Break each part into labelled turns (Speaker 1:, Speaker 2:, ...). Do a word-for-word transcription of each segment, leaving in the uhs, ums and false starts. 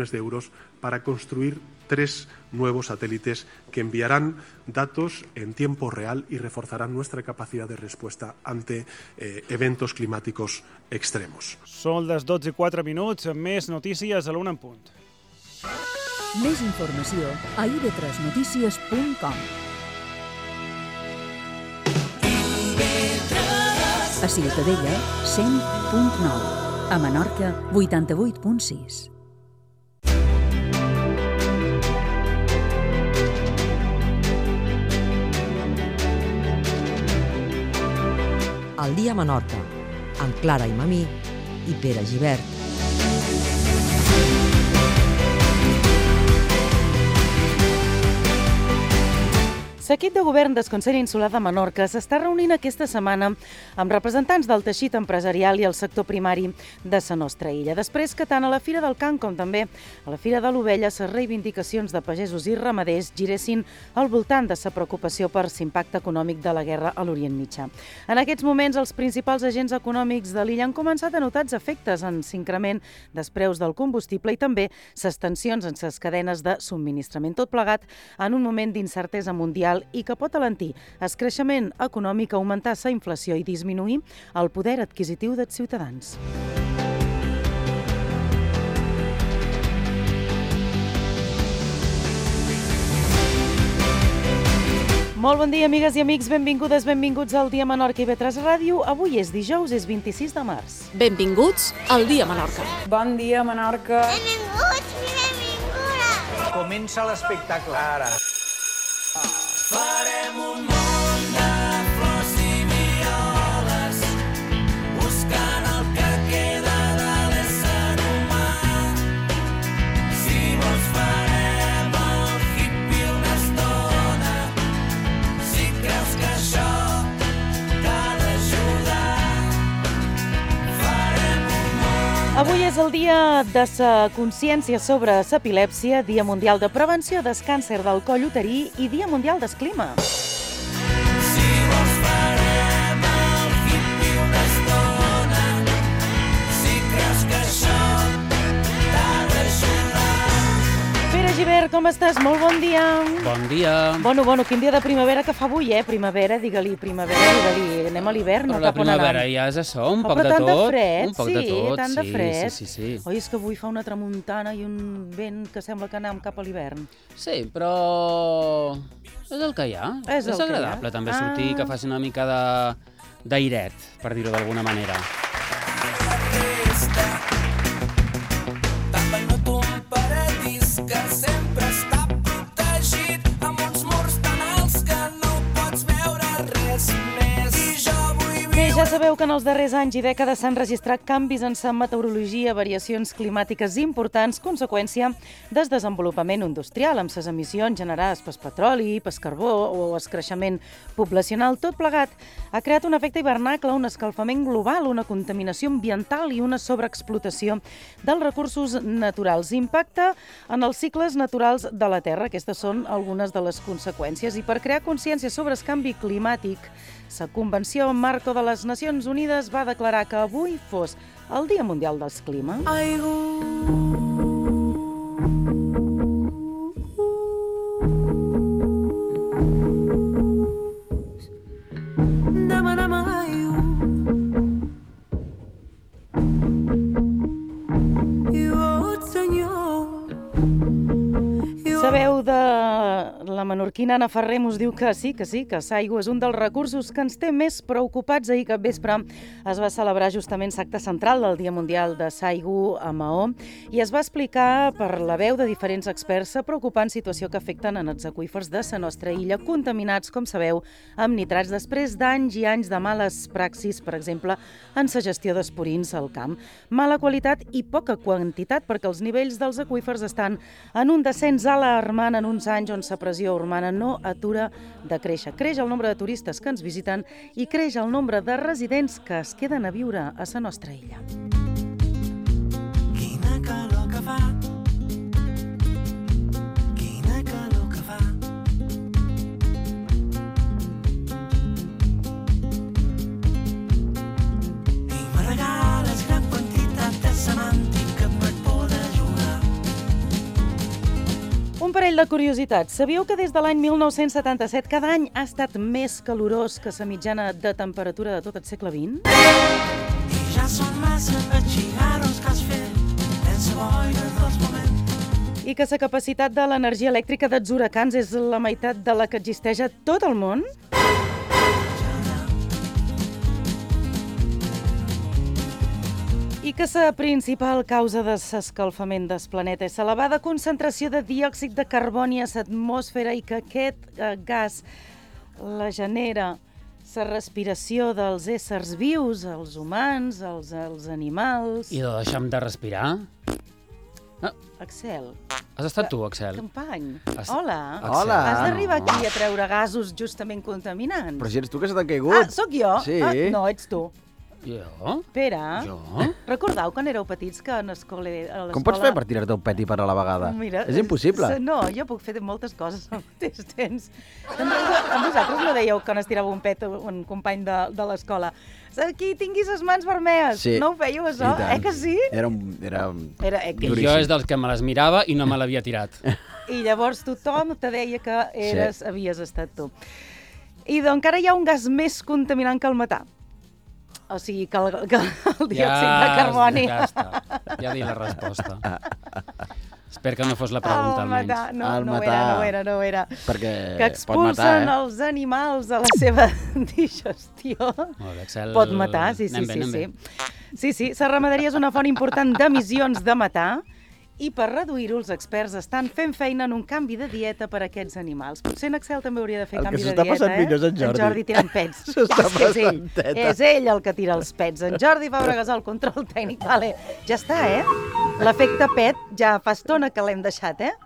Speaker 1: de euros para construir tres nuevos satélites que enviarán datos en tiempo real y reforzarán nuestra capacidad de respuesta ante eh, eventos climáticos extremos.
Speaker 2: Són les dotze i quatre minuts, més notícies a l'una en punt.
Speaker 3: Més informació a i ve tres notícies punt com. A Ciutadella, cent punt nou. A Menorca, vuitanta-vuit punt sis.
Speaker 4: El dia a Menorca, amb Clara i Mamí i Pere Gibert.
Speaker 5: L'equip de govern del Consell Insular de Menorca s'està reunint aquesta setmana amb representants del teixit empresarial i el sector primari de la nostra illa. Després que tant a la Fira del Camp com també a la Fira de l'Ovella les reivindicacions de pagesos i ramaders giressin al voltant de la preocupació per l'impacte econòmic de la guerra a l'Orient Mitjà. En aquests moments, els principals agents econòmics de l'illa han començat a notar els efectes en l'increment dels preus del combustible i també les tensions en les cadenes de subministrament. Tot plegat en un moment d'incertesa mundial i que pot alentir el creixement econòmic, augmentar la inflació i disminuir el poder adquisitiu dels ciutadans. Molt bon dia, amigues i amics, benvingudes, benvinguts al Dia Menorca i i ve tres Ràdio. Avui és dijous, és vint-i-sis de març.
Speaker 6: Benvinguts al Dia Menorca.
Speaker 7: Bon dia, Menorca.
Speaker 8: Benvinguts i benvingudes.
Speaker 9: Comença l'espectacle ara.
Speaker 10: Farem un món de flors i violes, buscant el que queda de l'ésser humà. Si vols farem el hippie una estona, si creus que això t'ha d'ajudar, farem un món.
Speaker 5: Avui és el dia de la consciència sobre l'epilèpsia, Dia Mundial de Prevenció del Càncer del Coll Uterí i Dia Mundial del Clima.
Speaker 10: Si vols farem el hippie una estona, si creus que això t'ha d'ajudar.
Speaker 5: Pere Gibert, com estàs? Molt bon dia.
Speaker 11: Bon dia.
Speaker 5: Bueno, bueno, quin dia de primavera que fa avui, eh? Primavera, digue-li primavera, digue-li, anem a l'hivern, no
Speaker 11: Però la
Speaker 5: cap on anem.
Speaker 11: primavera ja és això, un
Speaker 5: Oh,
Speaker 11: poc
Speaker 5: però
Speaker 11: de
Speaker 5: tant
Speaker 11: tot.
Speaker 5: de fred,
Speaker 11: un poc
Speaker 5: sí,
Speaker 11: de tot,
Speaker 5: tant de
Speaker 11: sí,
Speaker 5: fred.
Speaker 11: sí, sí, sí.
Speaker 5: Oi, és que avui fa una tramuntana i un vent que sembla que anem cap a l'hivern.
Speaker 11: Sí, però és el que hi ha.
Speaker 5: És el que hi ha.
Speaker 11: agradable també sortir,
Speaker 5: Ah.
Speaker 11: que faci una mica de d'airet, per dir-ho d'alguna manera.
Speaker 10: Tapa't un paradís que sempre està protegit amb uns murs tan alts que no pots veure res més. I jo vull
Speaker 5: Bé,
Speaker 10: viure...
Speaker 5: ja sabeu que en els darrers anys i dècades s'han registrat canvis en la meteorologia, variacions climàtiques importants, conseqüència del desenvolupament industrial, amb les emissions generades pel petroli, pel carbó o el creixement poblacional. Tot plegat ha creat un efecte hivernacle, un escalfament global, una contaminació ambiental i una sobreexplotació dels recursos naturals. Impacte en els cicles naturals de la Terra. Aquestes són algunes de les conseqüències. I per crear consciència sobre el canvi climàtic, la Convenció Marco de les Nacions Unides va declarar que avui fos el Dia Mundial del Clima. Sabeu de la menorquina Anna Ferrer us diu que sí, que sí, que l'aigua és un dels recursos que ens té més preocupats. Ahir cap vespre es va celebrar justament l'acte central del Dia Mundial de l'aigua a Maó i es va explicar per la veu de diferents experts la preocupant situació que afecten en els aqüífers de la nostra illa, contaminats, com sabeu, amb nitrats després d'anys i anys de males praxis, per exemple, en la gestió d'espurins al camp. Mala qualitat i poca quantitat, perquè els nivells dels aqüífers estan en un descens alarmant en uns anys on la pressió urbana no atura de créixer. Creix el nombre de turistes que ens visiten i creix el nombre de residents que es queden a viure a la nostra illa.
Speaker 10: Quina calor que fa, quina calor que fa. I me regales gran quantitat de semàntic que me't pot ajudar.
Speaker 5: parell de curiositats. Sabíeu que des de l'any mil nou-cents setanta-set cada any ha estat més calorós que la mitjana de temperatura de tot el segle vint?
Speaker 10: I ja són massa els cigarros que has fet sense boira dels moments.
Speaker 5: I que la capacitat de l'energia elèctrica dels huracans és la meitat de la que existeix a tot el món? I que la principal causa de l'escalfament del planeta és l'elevada concentració de diòxid de carboni a l'atmosfera i que aquest eh, gas la genera la respiració dels éssers vius, els humans, els, els animals...
Speaker 11: I de deixar de respirar?
Speaker 5: Ah. Axel.
Speaker 11: Has estat tu, Axel?
Speaker 5: Company.
Speaker 11: Has...
Speaker 7: Hola.
Speaker 11: Axel.
Speaker 7: Hola.
Speaker 5: Has d'arribar aquí a treure gasos justament contaminants.
Speaker 7: Però si ets tu que se t'ha caigut.
Speaker 5: Ah, sóc jo?
Speaker 7: Sí.
Speaker 5: Ah, no, ets tu.
Speaker 11: Jo?
Speaker 5: Pere,
Speaker 11: Jo?
Speaker 5: recordeu quan éreu petits que en escola...
Speaker 7: Com pots fer per tirar-te un pet i per a la vegada?
Speaker 5: Mira,
Speaker 7: és impossible.
Speaker 5: No, jo puc fer moltes coses al mateix temps. A vosaltres no dèieu quan es tirava un pet un company de, de l'escola. Qui tingui les mans vermelles.
Speaker 7: Sí.
Speaker 5: No ho fèieu, això? Eh que sí?
Speaker 7: Era un... Era...
Speaker 5: Era, eh, que...
Speaker 11: I jo és dels que me les mirava i no me l'havia tirat.
Speaker 5: I llavors tothom te deia que eres, sí. havies estat tu. I doncs encara hi ha un gas més contaminant que el metà. O sigui, que el, que el diòxid
Speaker 11: ja,
Speaker 5: de carboni.
Speaker 11: Ja està, ja he dit la resposta. Espero que no fos la pregunta,
Speaker 5: el
Speaker 11: almenys.
Speaker 5: Matar, no,
Speaker 7: el
Speaker 5: no
Speaker 7: matar.
Speaker 5: era, no era, no era.
Speaker 7: Perquè
Speaker 5: que expulsen
Speaker 7: pot matar, eh?
Speaker 5: els animals a la seva digestió.
Speaker 11: Molt bé, Axel.
Speaker 5: Pot matar, sí, sí,
Speaker 11: anem bé,
Speaker 5: sí.
Speaker 11: anem
Speaker 5: sí.
Speaker 11: bé.
Speaker 5: Sí, sí, la ramaderia és una font important d'emissions de metà i per reduir-ho els experts estan fent feina en un canvi de dieta per a aquests animals. Potser en Axel també hauria de fer
Speaker 7: El
Speaker 5: canvi
Speaker 7: que
Speaker 5: de
Speaker 7: s'està
Speaker 5: dieta,
Speaker 7: passant
Speaker 5: eh?
Speaker 7: millor és en Jordi.
Speaker 5: En Jordi tirant pets.
Speaker 7: S'està
Speaker 5: És que és ell,
Speaker 7: passant teta.
Speaker 5: és ell el que tira els pets. En Jordi Fàbregas al control tècnic. Vale, ja està, eh? L'efecte pet ja fa estona que l'hem deixat, eh?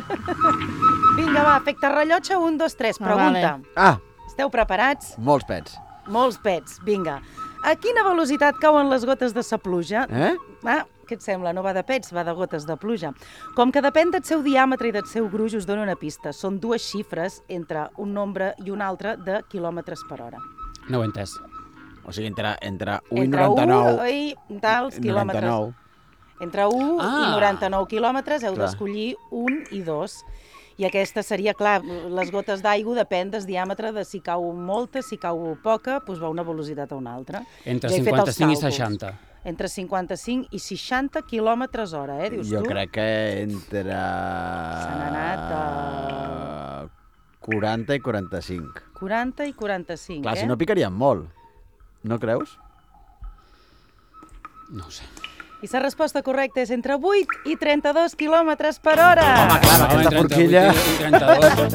Speaker 5: Vinga, va, efecte rellotge, un, dos, tres. Pregunta.
Speaker 7: Ah,
Speaker 5: Esteu preparats?
Speaker 7: molts pets.
Speaker 5: Molts pets, vinga. A quina velocitat cauen les gotes de sa pluja?
Speaker 7: Eh?
Speaker 5: Ah, què et sembla? No va de pets, va de gotes de pluja. Com que depèn del seu diàmetre i del seu gruix, us dono una pista. Són dues xifres entre un nombre i un altre de quilòmetres per hora.
Speaker 11: No ho he entès.
Speaker 7: O sigui, entre, entre un i
Speaker 5: Entre
Speaker 7: noranta-nou...
Speaker 5: un i tals quilòmetres.
Speaker 7: noranta-nou.
Speaker 5: Entre un
Speaker 11: Ah.
Speaker 5: i noranta-nou quilòmetres heu
Speaker 7: Clar.
Speaker 5: d'escollir un i dos. I aquesta seria, clar, les gotes d'aigua depèn del diàmetre de si cau molta, si cau poca, doncs va una velocitat a una altra.
Speaker 11: Entre
Speaker 5: Ja he fet els
Speaker 11: cinquanta-cinc i
Speaker 5: càlculs.
Speaker 11: seixanta.
Speaker 5: Entre cinquanta-cinc i seixanta quilòmetres hora, eh, dius
Speaker 7: Jo
Speaker 5: tu?
Speaker 7: crec que entre...
Speaker 5: Se n'ha anat a...
Speaker 7: quaranta i quaranta-cinc.
Speaker 5: quaranta i quaranta-cinc,
Speaker 7: Clar,
Speaker 5: eh?
Speaker 7: si no picarien molt. No creus?
Speaker 11: No ho sé.
Speaker 5: I la resposta correcta és entre vuit i trenta-dos quilòmetres per hora.
Speaker 7: Home, clar, amb aquesta forquilla...
Speaker 11: i trenta-dos.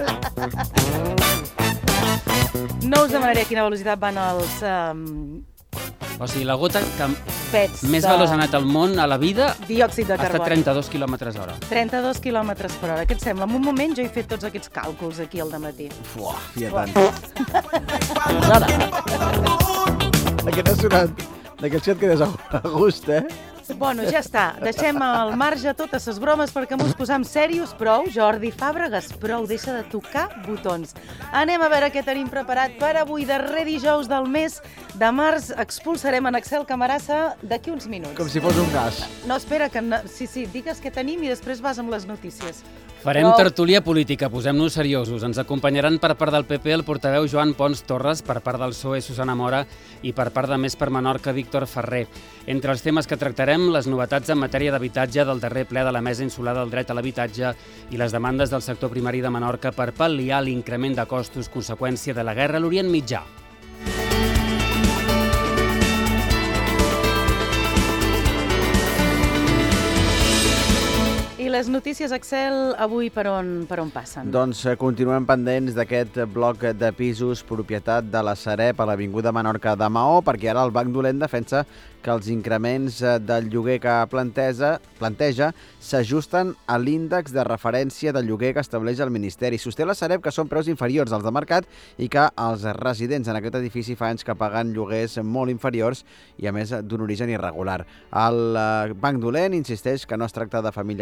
Speaker 5: No us demanaré a quina velocitat van els um,
Speaker 11: O sigui, la gota que
Speaker 5: pets
Speaker 11: més
Speaker 5: de
Speaker 11: veloç ha anat al món a la vida
Speaker 5: diòxid de
Speaker 11: ha estat
Speaker 5: carboni.
Speaker 11: trenta-dos quilòmetres hora.
Speaker 5: trenta-dos quilòmetres per hora. Què et sembla? En un moment jo he fet tots aquests càlculs aquí al dematí.
Speaker 7: Fuà, fia tant. Aquest ha sonat d'aquest si et quedes a gust, eh?
Speaker 5: Bueno, ja està. Deixem al marge totes les bromes perquè mos posam serios. Prou, Jordi Fàbregas, prou. Deixa de tocar botons. Anem a veure què tenim preparat per avui, darrer dijous del mes de març. Expulsarem en Axel Camarasa d'aquí uns minuts.
Speaker 7: Com si fos un gas.
Speaker 5: No, espera, que no... sí, sí, digues què tenim i després vas amb les notícies.
Speaker 11: Farem
Speaker 5: Prou.
Speaker 11: tertúlia política, posem-nos seriosos. Ens acompanyaran per part del P P el portaveu Joan Pons Torres, per part del P S O E Susana Mora i per part de Més per Menorca Víctor Ferrer. Entre els temes que tractarem, les novetats en matèria d'habitatge del darrer ple de la Mesa Insular del Dret a l'Habitatge i les demandes del sector primari de Menorca per pal·liar l'increment de costos conseqüència de la guerra a l'Orient Mitjà.
Speaker 5: I les notícies, Axel, avui per on, per on passen?
Speaker 7: Doncs eh, continuem pendents d'aquest bloc de pisos propietat de la Sareb a l'Avinguda Menorca de Maó, perquè ara el Banc Dolent defensa que els increments eh, del lloguer que planteja, planteja s'ajusten a l'índex de referència del lloguer que estableix el Ministeri. Sosté la Sareb que són preus inferiors als de mercat i que els residents en aquest edifici fa anys que paguen lloguers molt inferiors i, a més, d'un origen irregular. El eh, Banc Dolent insisteix que no es tracta de famílies vulnerables,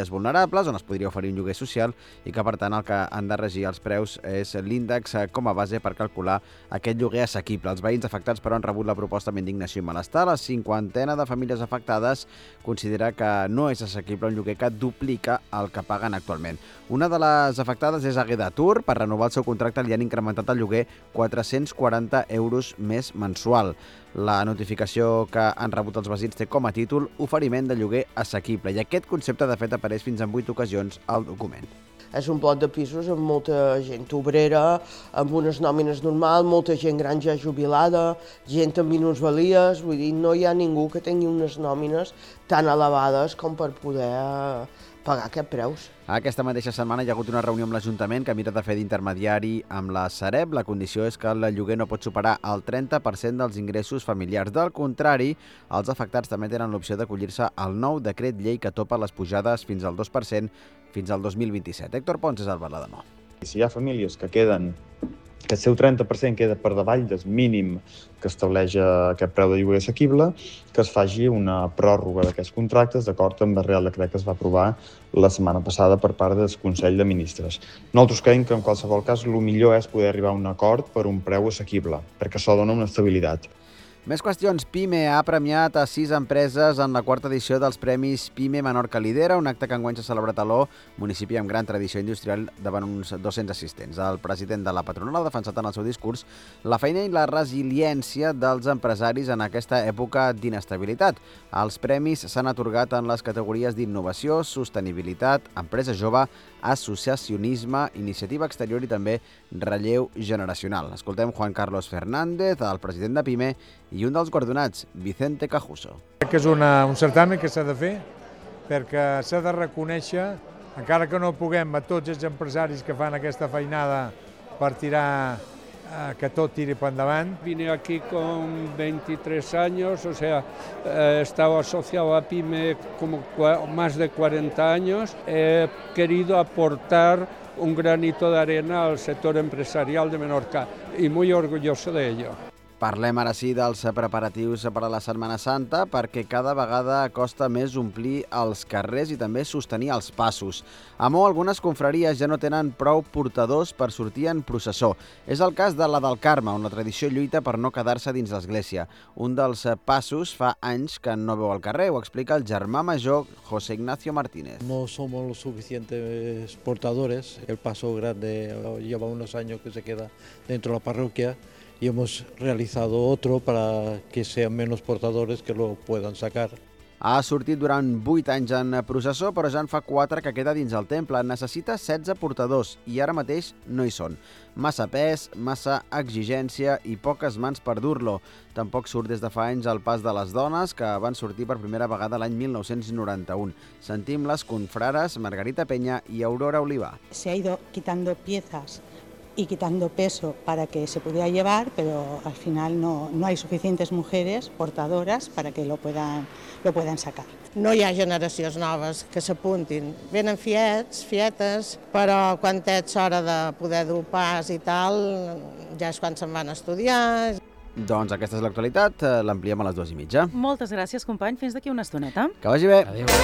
Speaker 7: vulnerables, on es podria oferir un lloguer social i que, per tant, el que han de regir els preus és l'índex com a base per calcular aquest lloguer assequible. Els veïns afectats, però, han rebut la proposta amb indignació i malestar. La cinquantena de famílies afectades considera que no és assequible un lloguer que duplica el que paguen actualment. Una de les afectades és Agueda Tour. Per renovar el seu contracte li han incrementat el lloguer quatre-cents quaranta euros més mensual. La notificació que han rebut els veïns té com a títol oferiment de lloguer assequible i aquest concepte de fet apareix fins en vuit ocasions al document.
Speaker 12: És un bloc de pisos amb molta gent obrera, amb unes nòmines normals, molta gent gran ja jubilada, gent amb minusvalies, vull dir, no hi ha ningú que tingui unes nòmines tan elevades com per poder pagar aquests preus.
Speaker 7: Aquesta mateixa setmana hi ha hagut una reunió amb l'Ajuntament que mira de fer d'intermediari amb la Sareb. La condició és que el lloguer no pot superar el trenta per cent dels ingressos familiars. Del contrari, els afectats també tenen l'opció d'acollir-se al nou decret llei que topa les pujades fins al dos per cent fins al dos mil vint-i-set. Héctor Pons és el Balademó.
Speaker 13: Si hi ha famílies que queden, que el seu trenta per cent queda per davall del mínim que estableix aquest preu de lloguer assequible, que es faci una pròrroga d'aquests contractes d'acord amb el Real Decret que es va aprovar la setmana passada per part del Consell de Ministres. Nosaltres creiem que en qualsevol cas el millor és poder arribar a un acord per un preu assequible, perquè això dona una estabilitat.
Speaker 7: Més qüestions. PIME ha premiat a sis empreses en la quarta edició dels Premis PIME Menorca Lidera, un acte que enguany s'ha celebrat a l'O, municipi amb gran tradició industrial, davant uns dos-cents assistents. El president de la patronal ha defensat en el seu discurs la feina i la resiliència dels empresaris en aquesta època d'inestabilitat. Els premis s'han atorgat en les categories d'innovació, sostenibilitat, empresa jove, associacionisme, iniciativa exterior i també relleu generacional. Escoltem Juan Carlos Fernández, el president de PIME, i un dels guardonats, Vicente Cajuso.
Speaker 14: Crec que és una, un certamen que s'ha de fer perquè s'ha de reconèixer, encara que no puguem, a tots els empresaris que fan aquesta feinada per tirar, eh, que tot tiri per endavant.
Speaker 15: Vine aquí con veintitrés años, o sea, he estado asociado a PIME como más de cuarenta años. He querido aportar un granito de arena al sector empresarial de Menorca y muy orgulloso de ello.
Speaker 7: Parlem ara sí dels preparatius per a la Setmana Santa perquè cada vegada costa més omplir els carrers i també sostenir els passos. A Maó, algunes confraries ja no tenen prou portadors per sortir en processó. És el cas de la del Carme, on la tradició lluita per no quedar-se dins l'església. Un dels passos fa anys que no veu al carrer, ho explica el germà major José Ignacio Martínez.
Speaker 16: No somos los suficientes portadores. El paso grande lleva unos años que se queda dentro de la parroquia. Y hemos realizado otro para que sean menos portadores que lo puedan sacar.
Speaker 7: Ha sortit durant vuit anys en processó, però ja en fa quatre que queda dins el temple. Necessita setze portadors i ara mateix no hi són. Massa pes, massa exigència i poques mans per dur-lo. Tampoc surt des de fa anys el pas de les dones, que van sortir per primera vegada l'any mil nou-cents noranta-u. Sentim les confrares Margarita Peña i Aurora Oliva.
Speaker 17: Se ha ido quitando piezas y quitando peso para que se pudiera llevar, pero al final no, no hay suficientes mujeres portadoras para que lo puedan, lo puedan sacar.
Speaker 12: No hi ha generacions noves que s'apuntin. Venen fiets, fietes, però quan ets hora de poder dur pas i tal, ja és quan se'n van estudiar.
Speaker 7: Doncs aquesta és l'actualitat, l'ampliem a les dues i mitja.
Speaker 5: Moltes gràcies, company. Fins d'aquí una estoneta.
Speaker 7: Que vagi bé.
Speaker 11: Adéu.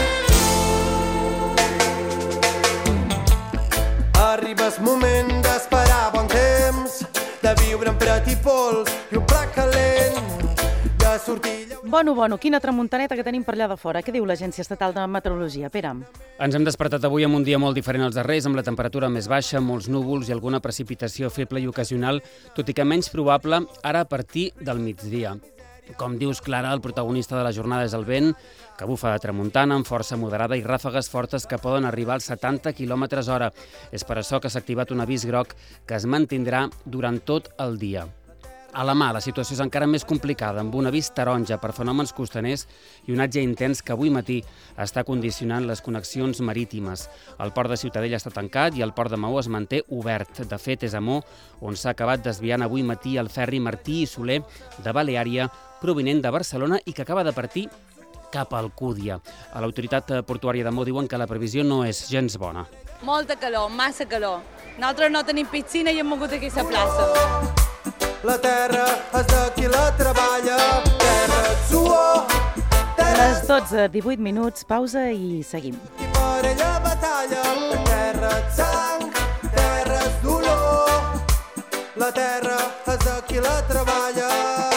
Speaker 10: Arriba el moment d'esperar bon temps, de viure en pret i pols i un plat calent, de sortir...
Speaker 5: Bueno, bueno, quina tramuntaneta que tenim per allà de fora. Què diu l'Agència Estatal de Meteorologia? Pere?
Speaker 11: Ens hem despertat avui amb un dia molt diferent als darrers, amb la temperatura més baixa, molts núvols i alguna precipitació feble i ocasional, tot i que menys probable ara a partir del migdia. Com dius, Clara, el protagonista de la jornada és el vent, que bufa de tramuntana amb força moderada i ràfegues fortes que poden arribar als setanta quilòmetres hora. És per això que s'ha activat un avís groc que es mantindrà durant tot el dia. A la mà, la situació és encara més complicada, amb un avís taronja per fenòmens costaners i un atge intens que avui matí està condicionant les connexions marítimes. El port de Ciutadella està tancat i el port de Maó es manté obert. De fet, és a Maó on s'ha acabat desviant avui matí el ferri Martí i Soler de Baleària, provinent de Barcelona i que acaba de partir cap a Alcúdia. A l'autoritat portuària de Maó diuen que la previsió no és gens bona.
Speaker 18: Molta calor, massa calor. Nosaltres no tenim piscina i hem mogut aquí a la plaça.
Speaker 10: La terra és de qui la treballa, terra et suor.
Speaker 5: A les dotze, divuit minuts, pausa i seguim.
Speaker 10: per ella batalla. La terra és sang, terra és dolor, la terra és de qui la treballa.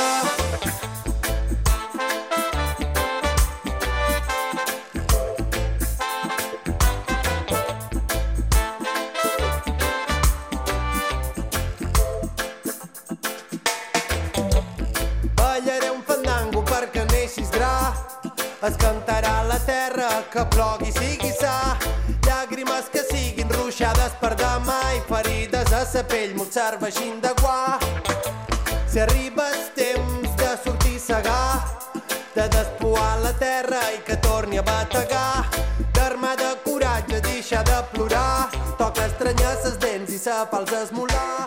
Speaker 10: Ballaré un fandango perquè neixis gra, es cantarà la terra que plogui sigui sa, llàgrimes que siguin ruixades per demà i ferides a sa pell m'ho serveixin de guà. Si arriba el temps de sortir a segar, de despoar la terra i que torni a bategar, d'armar de coratge, deixar de plorar, toca estranyar ses dents i sa falç esmolar.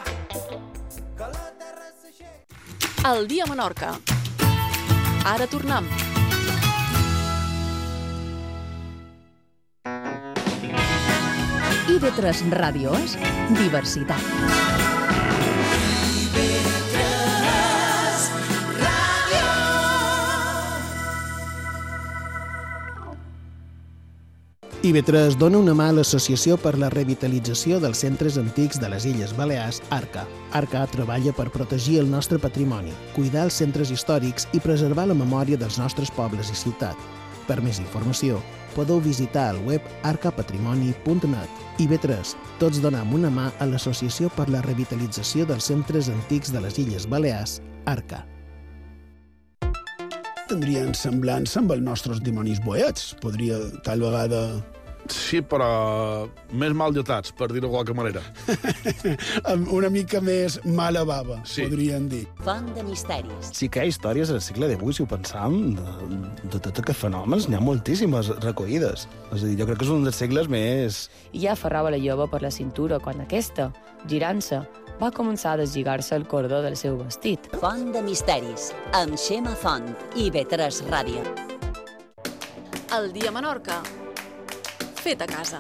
Speaker 6: El dia a Menorca. Ara tornem.
Speaker 3: I V tres Ràdio és diversitat.
Speaker 19: I V tres dona una mà a l'Associació per la Revitalització dels Centres Antics de les Illes Balears, ARCA. ARCA treballa per protegir el nostre patrimoni, cuidar els centres històrics i preservar la memòria dels nostres pobles i ciutats. Per més informació, podeu visitar el web arca patrimoni punt net. I V tres, tots donem una mà a l'Associació per la Revitalització dels Centres Antics de les Illes Balears, ARCA.
Speaker 20: Tindrien semblança amb els nostres dimonis boiets. Podria, tal vegada...
Speaker 21: Sí, però més mal dotats, per dir-ho de qualque manera.
Speaker 20: Amb una mica més mala bava,
Speaker 21: sí.
Speaker 20: Podrien dir.
Speaker 22: Font de misteris.
Speaker 23: Sí que hi ha històries al segle divuit, si ho pensam, de, de tots aquests fenòmens, n'hi ha moltíssimes recollides. És a dir, jo crec que és un dels segles més...
Speaker 24: I ja aferrava la jove per la cintura quan aquesta, girant-se, va començar a deslligar-se el cordó del seu vestit.
Speaker 22: Font de misteris, amb Xema Font, I V tres Ràdio.
Speaker 6: El dia a Menorca. Fet a casa.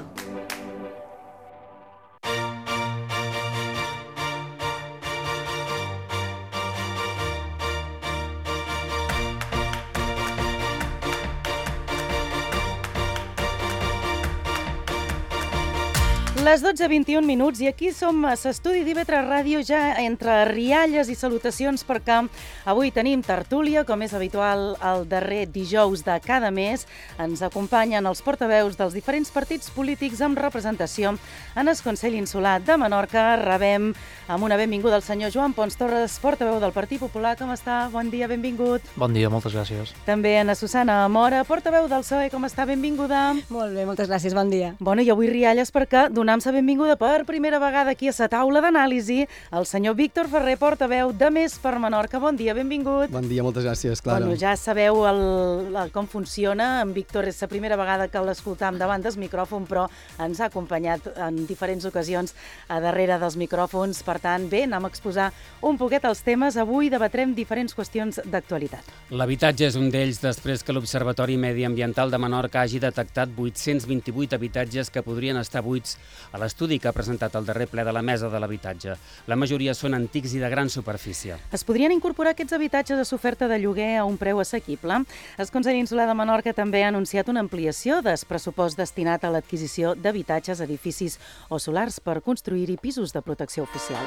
Speaker 5: Les dotze vint-i-un minuts i aquí som a l'estudi d'I V tres Ràdio ja entre rialles i salutacions perquè avui tenim tertúlia, com és habitual el darrer dijous de cada mes. Ens acompanyen els portaveus dels diferents partits polítics amb representació en el Consell Insular de Menorca. Rebem amb una benvinguda el senyor Joan Pons Torres, portaveu del Partit Popular. Com està? Bon dia, benvingut.
Speaker 25: Bon dia, moltes gràcies.
Speaker 5: També en Susana Mora, portaveu del P S O E. Com està? Benvinguda.
Speaker 26: Molt bé, moltes gràcies, bon dia.
Speaker 5: Bueno, i avui rialles perquè donem la benvinguda per primera vegada aquí a la taula d'anàlisi el senyor Víctor Ferrer, portaveu de Més per Menorca. Bon dia, benvingut.
Speaker 27: Bon dia, moltes gràcies, Clara.
Speaker 5: Bueno, ja sabeu el, el, com funciona. En Víctor és la primera vegada que l'escoltam davant del micròfon, però ens ha acompanyat en diferents ocasions a darrere dels micròfons. Per tant, bé, anem a exposar un poquet els temes. Avui debatrem diferents qüestions d'actualitat.
Speaker 11: L'habitatge és un d'ells després que l'Observatori Mediambiental de Menorca hagi detectat vuit-cents vint-i-vuit habitatges que podrien estar buits a l'estudi que ha presentat el darrer ple de la Mesa de l'Habitatge. La majoria són antics i de gran superfície.
Speaker 5: Es podrien incorporar aquests habitatges a l'oferta de lloguer a un preu assequible. El Consell Insular de Menorca també ha anunciat una ampliació del pressupost destinat a l'adquisició d'habitatges, edificis o solars per construir-hi pisos de protecció oficial.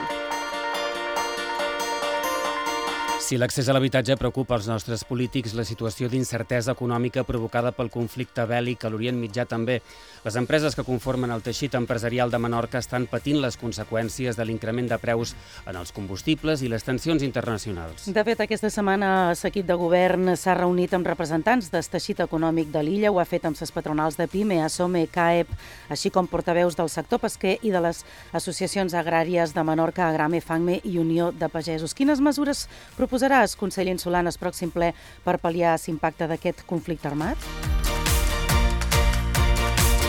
Speaker 11: Si l'accés a l'habitatge preocupa els nostres polítics, la situació d'incertesa econòmica provocada pel conflicte bèl·lic a l'Orient Mitjà també. Les empreses que conformen el teixit empresarial de Menorca estan patint les conseqüències de l'increment de preus en els combustibles i les tensions internacionals.
Speaker 5: De fet, aquesta setmana l'equip de govern s'ha reunit amb representants del teixit econòmic de l'illa, ho ha fet amb les patronals de PIME, ASOME, CAEP, així com portaveus del sector pesquer i de les associacions agràries de Menorca, Agrame, FACME i Unió de Pagesos. Quines mesures proposarà el Consell Insular en el pròxim ple per pal·liar l'impacte d'aquest conflicte armat?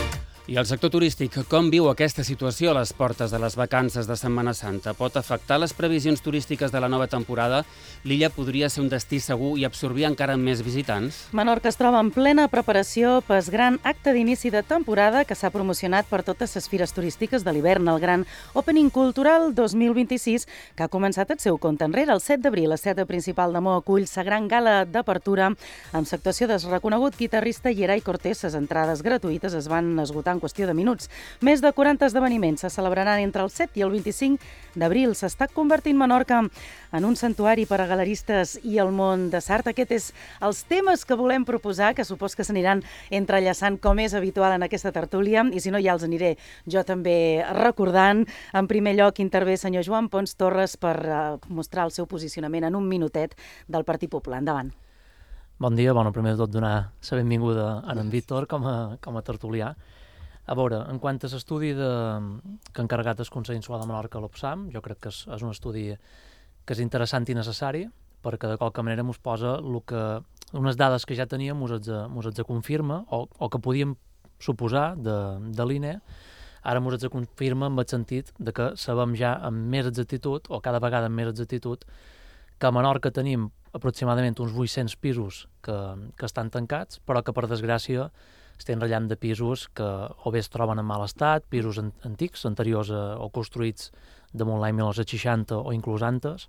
Speaker 11: I el sector turístic, com viu aquesta situació a les portes de les vacances de Setmana Santa? Pot afectar les previsions turístiques de la nova temporada? L'illa podria ser un destí segur i absorbir encara més visitants?
Speaker 5: Menorca es troba en plena preparació pel gran acte d'inici de temporada que s'ha promocionat per totes les fires turístiques de l'hivern, el gran Opening Cultural dos mil vint-i-sis, que ha començat el seu compte enrere. El set d'abril, el Teatre Principal de Mo acull la gran gala d'apertura amb l'actuació del reconegut guitarrista Yeray Cortés. Les entrades gratuïtes es van esgotar en qüestió de minuts. Més de quaranta esdeveniments se celebraran entre el set i el vint-i-cinc d'abril. S'està convertint Menorca en un santuari per a galeristes i el món de l'art. Aquest és els temes que volem proposar, que supos que s'aniran entrellaçant com és habitual en aquesta tertúlia, i si no ja els aniré jo també recordant. En primer lloc intervé el senyor Joan Pons Torres per uh, mostrar el seu posicionament en un minutet del Partit Popular. Endavant.
Speaker 1: Bon dia. Bueno, primer de tot donar la benvinguda a en Víctor com a, com a tertulià. A veure, en quant a l'estudi de, que ha encarregat el Consell Insular de Menorca a l'Opsam, jo crec que és, és un estudi que és interessant i necessari, perquè de qualque manera ens posa el que, unes dades que ja teníem ens els confirma, o, o que podíem suposar de, de l'I N E, ara ens els confirma en el sentit de que sabem ja amb més exactitud, o cada vegada amb més exactitud, que a Menorca tenim aproximadament uns vuit-cents pisos que, que estan tancats, però que per desgràcia estem ratllant de pisos que o bé es troben en mal estat, pisos antics, anteriors a, o construïts damunt l'any mil nou-cents seixanta o inclús antes,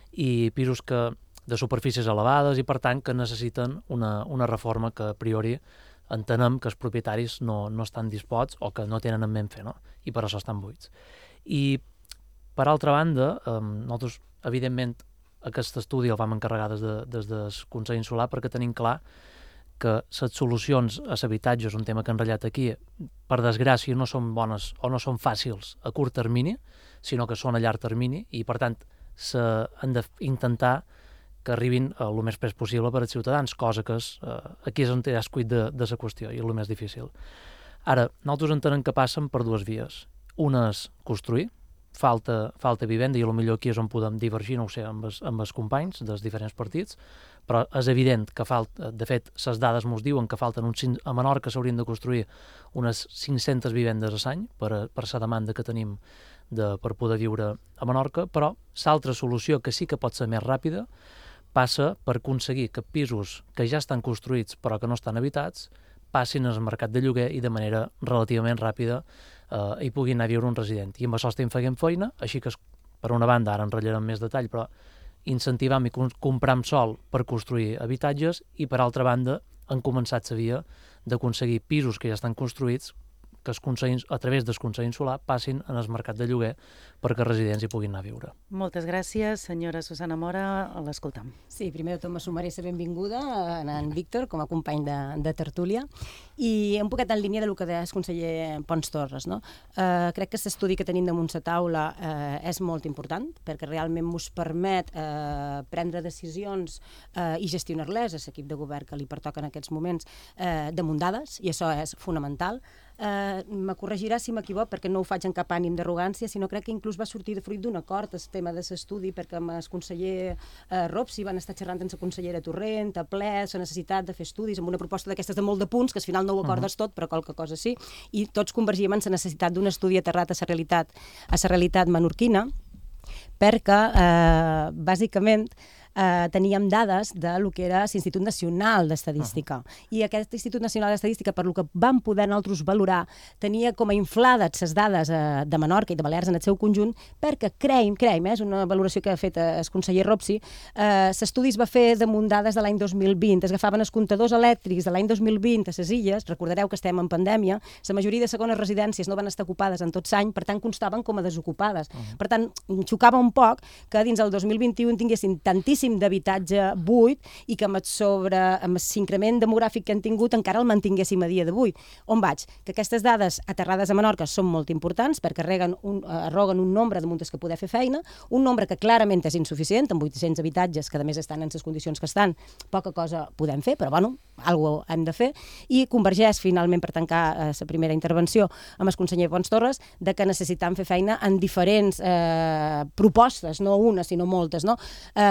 Speaker 1: i pisos que, de superfícies elevades i, per tant, que necessiten una, una reforma que, a priori, entenem que els propietaris no, no estan disposts o que no tenen en ment fer, no? I per això estan buits. I, per altra banda, eh, nosaltres, evidentment, aquest estudi el vam encarregar des, de, des del Consell Insular perquè tenim clar que les solucions a l'habitatge és un tema que han ratllat aquí, per desgràcia no són bones o no són fàcils a curt termini, sinó que són a llarg termini i, per tant, han d'intentar que arribin el més pres possible per als ciutadans, cosa que és, eh, aquí és on hi ha escuit de, de la qüestió i és el més difícil. Ara, nosaltres entenem que passen per dues vies. Una és construir, falta, falta vivenda, i potser aquí és on podem divergir, no ho sé, amb els, amb els companys dels diferents partits, però és evident que falta, de fet, les dades ens diuen que falten uns, a Menorca s'haurien de construir unes cinc-centes vivendes a l'any per, per la demanda que tenim de, per poder viure a Menorca, però l'altra solució, que sí que pot ser més ràpida, passa per aconseguir que pisos que ja estan construïts però que no estan habitats passin al mercat de lloguer i de manera relativament ràpida eh, hi puguin anar a viure un resident. I amb això estem fent feina, així que, per una banda, ara en ratllarem més detall, però incentivam i compram sol per construir habitatges i, per altra banda, han començat la via d'aconseguir pisos que ja estan construïts que es Consell, a través del Consell Insular passin en el mercat de lloguer perquè residents hi puguin anar a viure.
Speaker 5: Moltes gràcies, senyora Susana Mora, l'escoltam.
Speaker 26: Sí, primer de tot me sumaré la benvinguda a en Víctor com a company de, de tertúlia i un poquet en línia del que deia el conseller Pons Torres. No? Eh, crec que l'estudi que tenim damunt la taula eh, és molt important perquè realment ens permet eh, prendre decisions eh, i gestionar-les a l'equip de govern que li pertoca en aquests moments eh, damunt dades, i això és fonamental. Eh, me corregirà si m'equivoc perquè no ho faig en cap ànim d'arrogància, sinó crec que inclús va sortir de fruit d'un acord el tema de l'estudi, perquè amb el conseller eh, Ropsi van estar xerrant amb la consellera Torrent a ple la necessitat de fer estudis amb una proposta d'aquestes de molt de punts, que al final no ho acordes uh -huh. tot, però qualque cosa sí, i tots convergíem en la necessitat d'un estudi aterrat a la realitat, a la realitat menorquina, perquè eh, bàsicament Uh, teníem dades de lo que era l'Institut Nacional d'Estadística. Uh-huh. I aquest Institut Nacional d'Estadística, per lo que vam poder nosaltres valorar, tenia com a inflades les dades uh, de Menorca i de Balears en el seu conjunt, perquè creiem, creiem, eh, és una valoració que ha fet el conseller Ropsi, uh, l'estudi es va fer damunt dades de l'any dos mil vint, es agafaven els comptadors elèctrics de l'any dos mil vint a les illes, recordareu que estem en pandèmia, la majoria de segones residències no van estar ocupades en tot l'any, per tant constaven com a desocupades. Uh-huh. Per tant, xocava un poc que dins el dos mil vint-i-u tinguessin tantíssim d'habitatge buit i que amb el, sobre, amb l'increment demogràfic que han tingut encara el mantinguéssim a dia d'avui. On vaig? Que aquestes dades aterrades a Menorca són molt importants perquè arroguen un, arroguen un nombre de muntes que poder fer feina, un nombre que clarament és insuficient, amb vuit-cents habitatges que a més estan en les condicions que estan, poca cosa podem fer, però bueno, alguna cosa hem de fer, i convergeix finalment per tancar la eh, primera intervenció amb el conseller Pons Torres de que necessitam fer feina en diferents eh, propostes, no una sinó moltes. No? Eh, crec que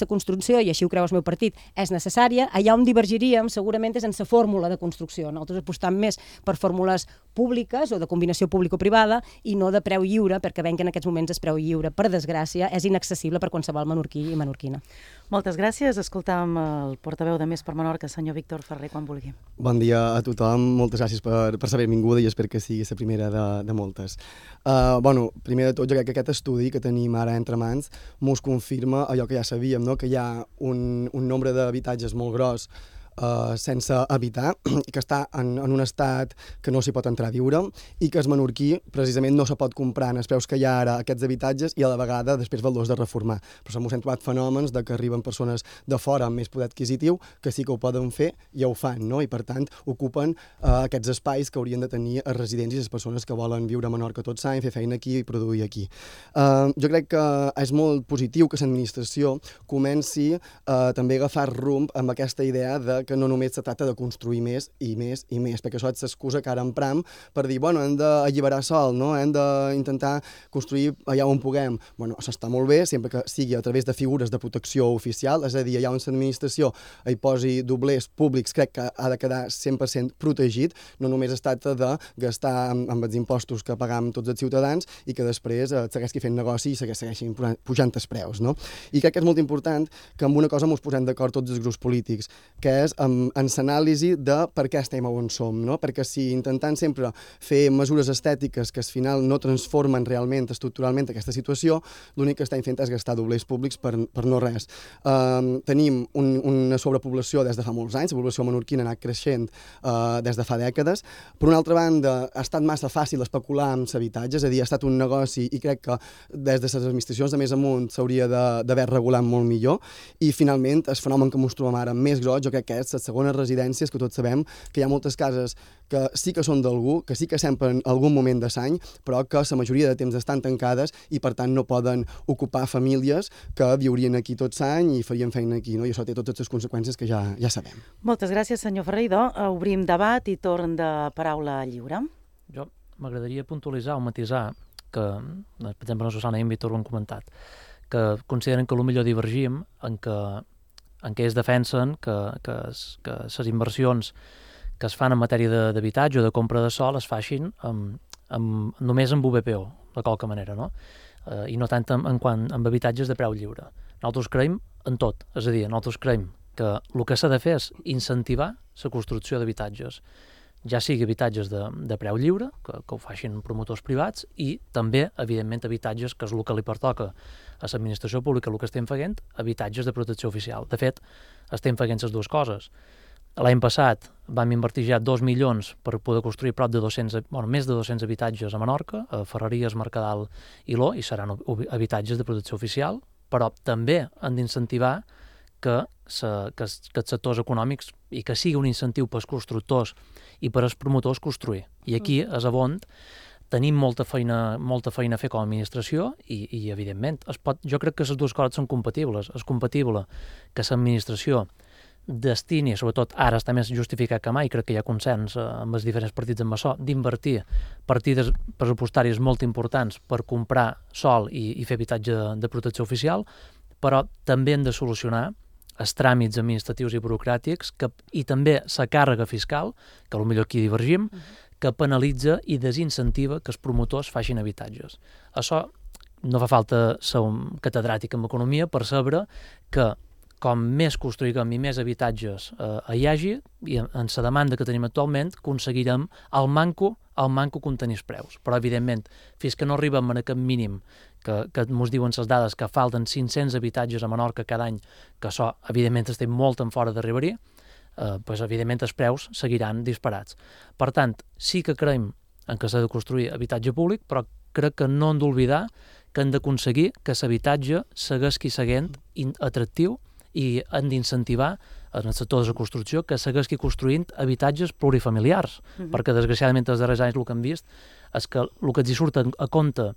Speaker 26: aquesta construcció, i així ho creu el meu partit, és necessària, allà on divergiríem segurament és en la fórmula de construcció. Nosaltres apostam més per fórmules públiques o de combinació público-privada i no de preu lliure, perquè veiem que en aquests moments el preu lliure, per desgràcia, és inaccessible per qualsevol menorquí i menorquina.
Speaker 5: Moltes gràcies. Escoltàvem el portaveu de Més per Menorca, senyor Víctor Ferrer, quan vulgui.
Speaker 2: Bon dia a tothom, moltes gràcies per, per saber benvinguda i espero que sigui la primera de, de moltes. Uh, bueno, primer de tot, jo crec que aquest estudi que tenim ara entre mans mos confirma allò que ja sabíem, no? Que hi ha un, un nombre d'habitatges molt gros Uh, sense habitar, que està en, en un estat que no s'hi pot entrar a viure i que el menorquí precisament no se pot comprar en els preus que hi ha ara aquests habitatges i a la vegada després valors de reformar. Però s'han trobat fenòmens de que arriben persones de fora amb més poder adquisitiu que sí que ho poden fer i ja ho fan, no? I per tant ocupen uh, aquests espais que haurien de tenir els residents i les persones que volen viure a Menorca tot l'any, fer feina aquí i produir aquí. Uh, jo crec que és molt positiu que l'administració comenci uh, també a agafar rumb amb aquesta idea de que no només se tracta de construir més i més i més, perquè això és l'excusa que ara empram per dir, bueno, hem d'alliberar sol, no? Hem d'intentar construir allà on puguem. Bueno, això està molt bé, sempre que sigui a través de figures de protecció oficial, és a dir, allà on l'administració hi posi doblers públics, crec que ha de quedar cent per cent protegit, no només es tracta de gastar amb, amb els impostos que pagam tots els ciutadans i que després eh, segueixi fent negoci i segueixin pujant els preus, no? I crec que és molt important que amb una cosa ens posem d'acord tots els grups polítics, que és en, en l'anàlisi de per què estem on som, no? Perquè si intentant sempre fer mesures estètiques que al final no transformen realment, estructuralment aquesta situació, l'únic que estem fent és gastar doblers públics per, per no res. Um, tenim un, una sobrepoblació des de fa molts anys, la població menorquina ha anat creixent uh, des de fa dècades. Per una altra banda, ha estat massa fàcil especular amb l'habitatge, és a dir, ha estat un negoci i crec que des de les administracions de més amunt s'hauria d'haver regulat molt millor. I finalment, el fenomen que ens trobem ara més gros, jo crec que és les segones residències, que tots sabem que hi ha moltes cases que sí que són d'algú, que sí que sempre en algun moment de l'any, però que la majoria de temps estan tancades i per tant no poden ocupar famílies que viurien aquí tot l'any i farien feina aquí, no? I això té totes les conseqüències que ja, ja sabem.
Speaker 5: Moltes gràcies, senyor Ferrer. Idò, obrim debat i torn de paraula lliure.
Speaker 1: Jo m'agradaria puntualitzar o matisar que, per exemple, la Susana i en Víctor ho han comentat, que consideren que potser divergim en què en què es defensen que, que, que les inversions que es fan en matèria d'habitatge o de compra de sòl es facin amb, amb, només amb U B P O, de qualque manera, no? Eh, I no tant en, en quant amb habitatges de preu lliure. Nosaltres creiem en tot, és a dir, nosaltres creiem que el que s'ha de fer és incentivar la construcció d'habitatges, ja sigui habitatges de, de preu lliure, que, que ho facin promotors privats, i també, evidentment, habitatges, que és el que li pertoca a l'administració pública, el que estem fent, habitatges de protecció oficial. De fet, estem fent les dues coses. L'any passat vam invertir ja dos milions per poder construir prop de dos-cents, bueno, més de dos-cents habitatges a Menorca, a Ferreries, Mercadal i Lo, i seran habitatges de protecció oficial, però també han d'incentivar que, se, que, que els sectors econòmics i que sigui un incentiu pels constructors i per als promotors construir. I aquí, a Zavont, tenim molta feina, molta feina a fer com a administració i, i evidentment, es pot, jo crec que les dues coses són compatibles. És compatible que l'administració destini, sobretot ara està més justificat que mai, crec que hi ha consens eh, amb els diferents partits amb això, d'invertir partides pressupostàries molt importants per comprar sòl i, i fer habitatge de, de protecció oficial, però també hem de solucionar els tràmits administratius i burocràtics que, i també la càrrega fiscal, que potser aquí divergim, que penalitza i desincentiva que els promotors facin habitatges. Això no fa falta ser un catedràtic en economia per saber que com més construïm i més habitatges eh, hi hagi, i en la demanda que tenim actualment, aconseguirem el manco, el manco contenir els preus. Però, evidentment, fins que no arribem a aquest mínim que, que ens diuen les dades que falten cinc-cents habitatges a Menorca cada any, que això, evidentment, estem molt en fora d'arribar-hi, eh, pues, evidentment, els preus seguiran disparats. Per tant, sí que creiem en que s'ha de construir habitatge públic, però crec que no hem d'oblidar que hem d'aconseguir que l'habitatge segueixi seguint atractiu i hem d'incentivar en el sector de la construcció que segueixi construint habitatges plurifamiliars, uh-huh. perquè desgraciadament els darrers anys el que hem vist és que el que els hi surt a compte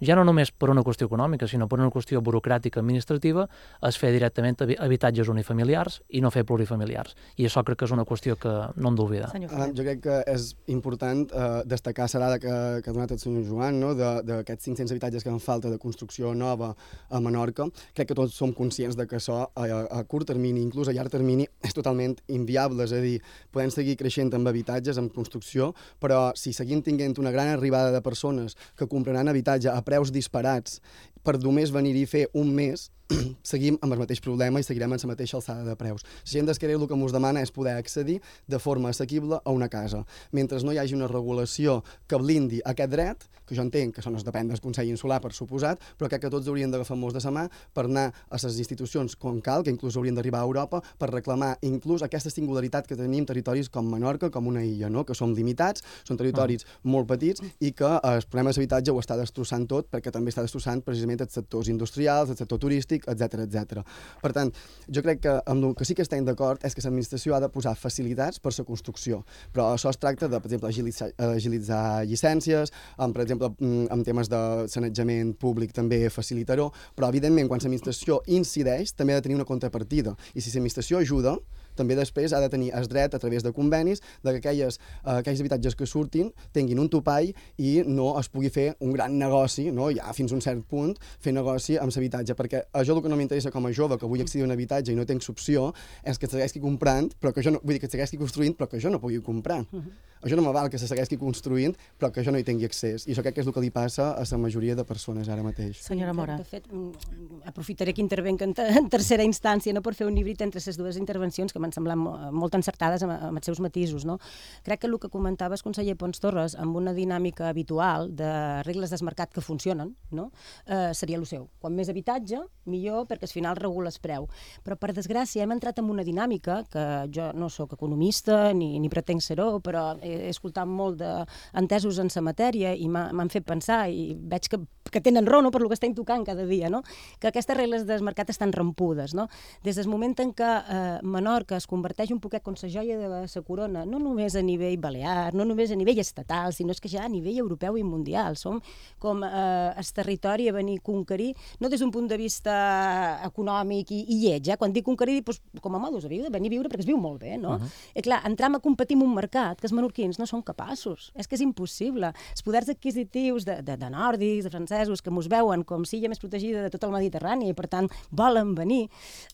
Speaker 1: ja no només per una qüestió econòmica, sinó per una qüestió burocràtica administrativa, és fer directament habitatges unifamiliars i no fer plurifamiliars. I això crec que és una qüestió que no hem d'oblidar.
Speaker 2: Jo crec que és important eh, destacar la dada que, que ha donat el senyor Joan, no? d'aquests cinc-cents habitatges que en falta de construcció nova a Menorca. Crec que tots som conscients de que això a, a curt termini, inclús a llarg termini, és totalment inviable. És a dir, podem seguir creixent amb habitatges, amb construcció, però si seguim tinguent una gran arribada de persones que compraran habitatge a preus disparats per només venir-hi fer un mes, seguim amb el mateix problema i seguirem amb la mateixa alçada de preus. La gent d'Esquerra el que ens demana és poder accedir de forma assequible a una casa. Mentre no hi hagi una regulació que blindi aquest dret, que jo entenc que això no es depèn del Consell Insular, per suposat, però crec que tots haurien d'agafar molts de sa mà per anar a les institucions com cal, que inclús haurien d'arribar a Europa, per reclamar inclús aquesta singularitat que tenim territoris com Menorca, com una illa, no? Que som limitats, són territoris uh-huh. molt petits i que el problema de l'habitatge ho està destrossant tot, perquè també està destrossant precisament els sectors industrials, el sector turístic, etcètera, etcètera. Per tant, jo crec que amb el que sí que estem d'acord és que l'administració ha de posar facilitats per la construcció, però això es tracta de, per exemple, agilitzar, agilitzar llicències, amb, per exemple, en temes de sanejament públic també facilitar-ho, però evidentment quan l'administració incideix també ha de tenir una contrapartida, i si l'administració ajuda, també després ha de tenir el dret a través de convenis de que aquelles, uh, aquells habitatges que surtin tinguin un topall i no es pugui fer un gran negoci, no? Ja fins a un cert punt, fer negoci amb l'habitatge, perquè a jo el que no m'interessa com a jove que vull accedir a un habitatge i no tinc opció és que segueixi comprant, però que jo no, vull dir que segueixi construint, però que jo no pugui comprar. Uh-huh. Això no me val que se segueixi construint, però que jo no hi tingui accés. I això crec que és el que li passa a la majoria de persones ara mateix.
Speaker 5: Senyora Mora.
Speaker 26: De fet, aprofitaré que intervenc en, en tercera instància, no, per fer un híbrid entre les dues intervencions que m'han semblat molt encertades amb, amb els seus matisos. No? Crec que el que comentaves, conseller Pons Torres, amb una dinàmica habitual de regles del mercat que funcionen, no? eh, seria el seu. Quan més habitatge, millor, perquè al final regula el preu. Però, per desgràcia, hem entrat en una dinàmica que jo no sóc economista ni, ni pretenc ser-ho, però he escoltat molt d'entesos en la matèria i m'han fet pensar i veig que, que tenen raó, no? Per lo que estem tocant cada dia, no? Que aquestes regles del mercat estan rampudes. No? Des del moment en què eh, Menorca es converteix un poquet com la joia de la corona, no només a nivell balear, no només a nivell estatal, sinó és que ja a nivell europeu i mundial. Som com eh, el territori a venir a conquerir, no des d'un punt de vista econòmic i, i lleig, eh? Quan dic conquerir, doncs, com a modus de viure, venir a viure perquè es viu molt bé, no? Uh-huh. I clar, entram a competir en un mercat que els menorquins no són capaços, és que és impossible. Els poders adquisitius de, de, de nòrdics, de francesos, que mos veuen com si illa més protegida de tot el Mediterrani i per tant volen venir,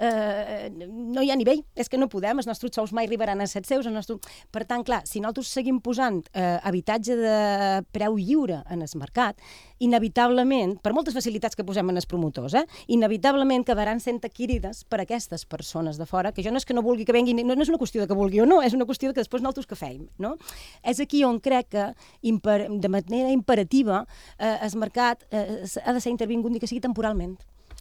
Speaker 26: eh, no hi ha nivell, és que no podem, els nostres sous mai arribaran a set seus, nostre... per tant, clar, si nosaltres seguim posant eh, habitatge de preu lliure en el mercat, inevitablement, per moltes facilitats que posem en els promotors, eh, inevitablement quedaran sent adquirides per aquestes persones de fora, que jo no és que no vulgui que venguin, no, no és una qüestió de que vulgui o no, és una qüestió de que després nosaltres que feim, no? És aquí on crec que imper, de manera imperativa eh, el mercat eh, ha de ser intervingut ni que sigui temporalment.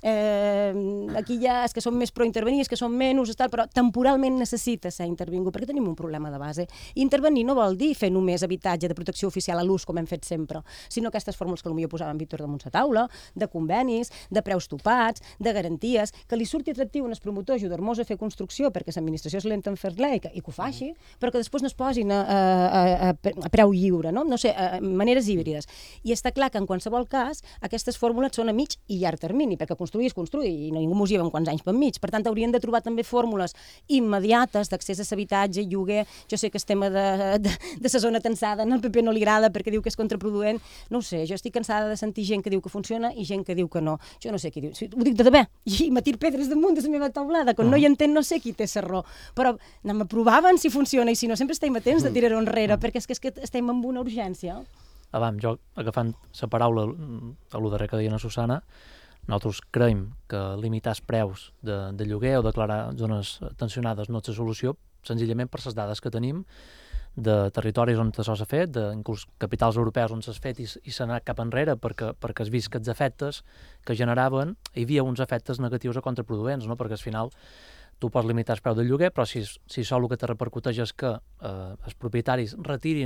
Speaker 26: Eh, aquí ja és que som més pro-intervenir, és que som menys, tal, però temporalment necessita ser intervingut, perquè tenim un problema de base. Intervenir no vol dir fer només habitatge de protecció oficial a l'ús, com hem fet sempre, sinó aquestes fórmules que potser posava en Víctor damunt la taula, de convenis, de preus topats, de garanties, que li surti atractiu en els promotors ajudar-nos a fer construcció, perquè l'administració és lenta en fer-la i que, i que ho faci, però que després no es posin a, a, a, a preu lliure, no? No sé, a maneres híbrides. I està clar que en qualsevol cas aquestes fórmules són a mig i llarg termini, perquè construir és construir i no ningú mos lleva en quants anys per mig. Per tant, haurien de trobar també fórmules immediates d'accés a l'habitatge, lloguer. Jo sé que el tema de, de, de la zona tensada al P P no li agrada perquè diu que és contraproduent. No ho sé, jo estic cansada de sentir gent que diu que funciona i gent que diu que no. Jo no sé qui diu. Ho dic de debè. I me tir pedres damunt de la meva taulada. Quan no hi entenc no sé qui té la raó. Però anem a provar si funciona i si no sempre estem atents de tirar-ho enrere perquè és que, és que estem en una urgència.
Speaker 1: Abans, jo agafant la paraula a lo darrer que deia la Susana, nosaltres creiem que limitar els preus de, de lloguer o declarar zones tensionades no és la solució, senzillament per les dades que tenim de territoris on això s'ha fet, d'inclús capitals europeus on s'ha fet i, i s'ha anat cap enrere perquè, perquè has vist que els efectes que generaven, hi havia uns efectes negatius o contraproduents, no? Perquè al final tu pots limitar el preu del lloguer, però si, si això el que te repercuteix és que eh, els propietaris retirin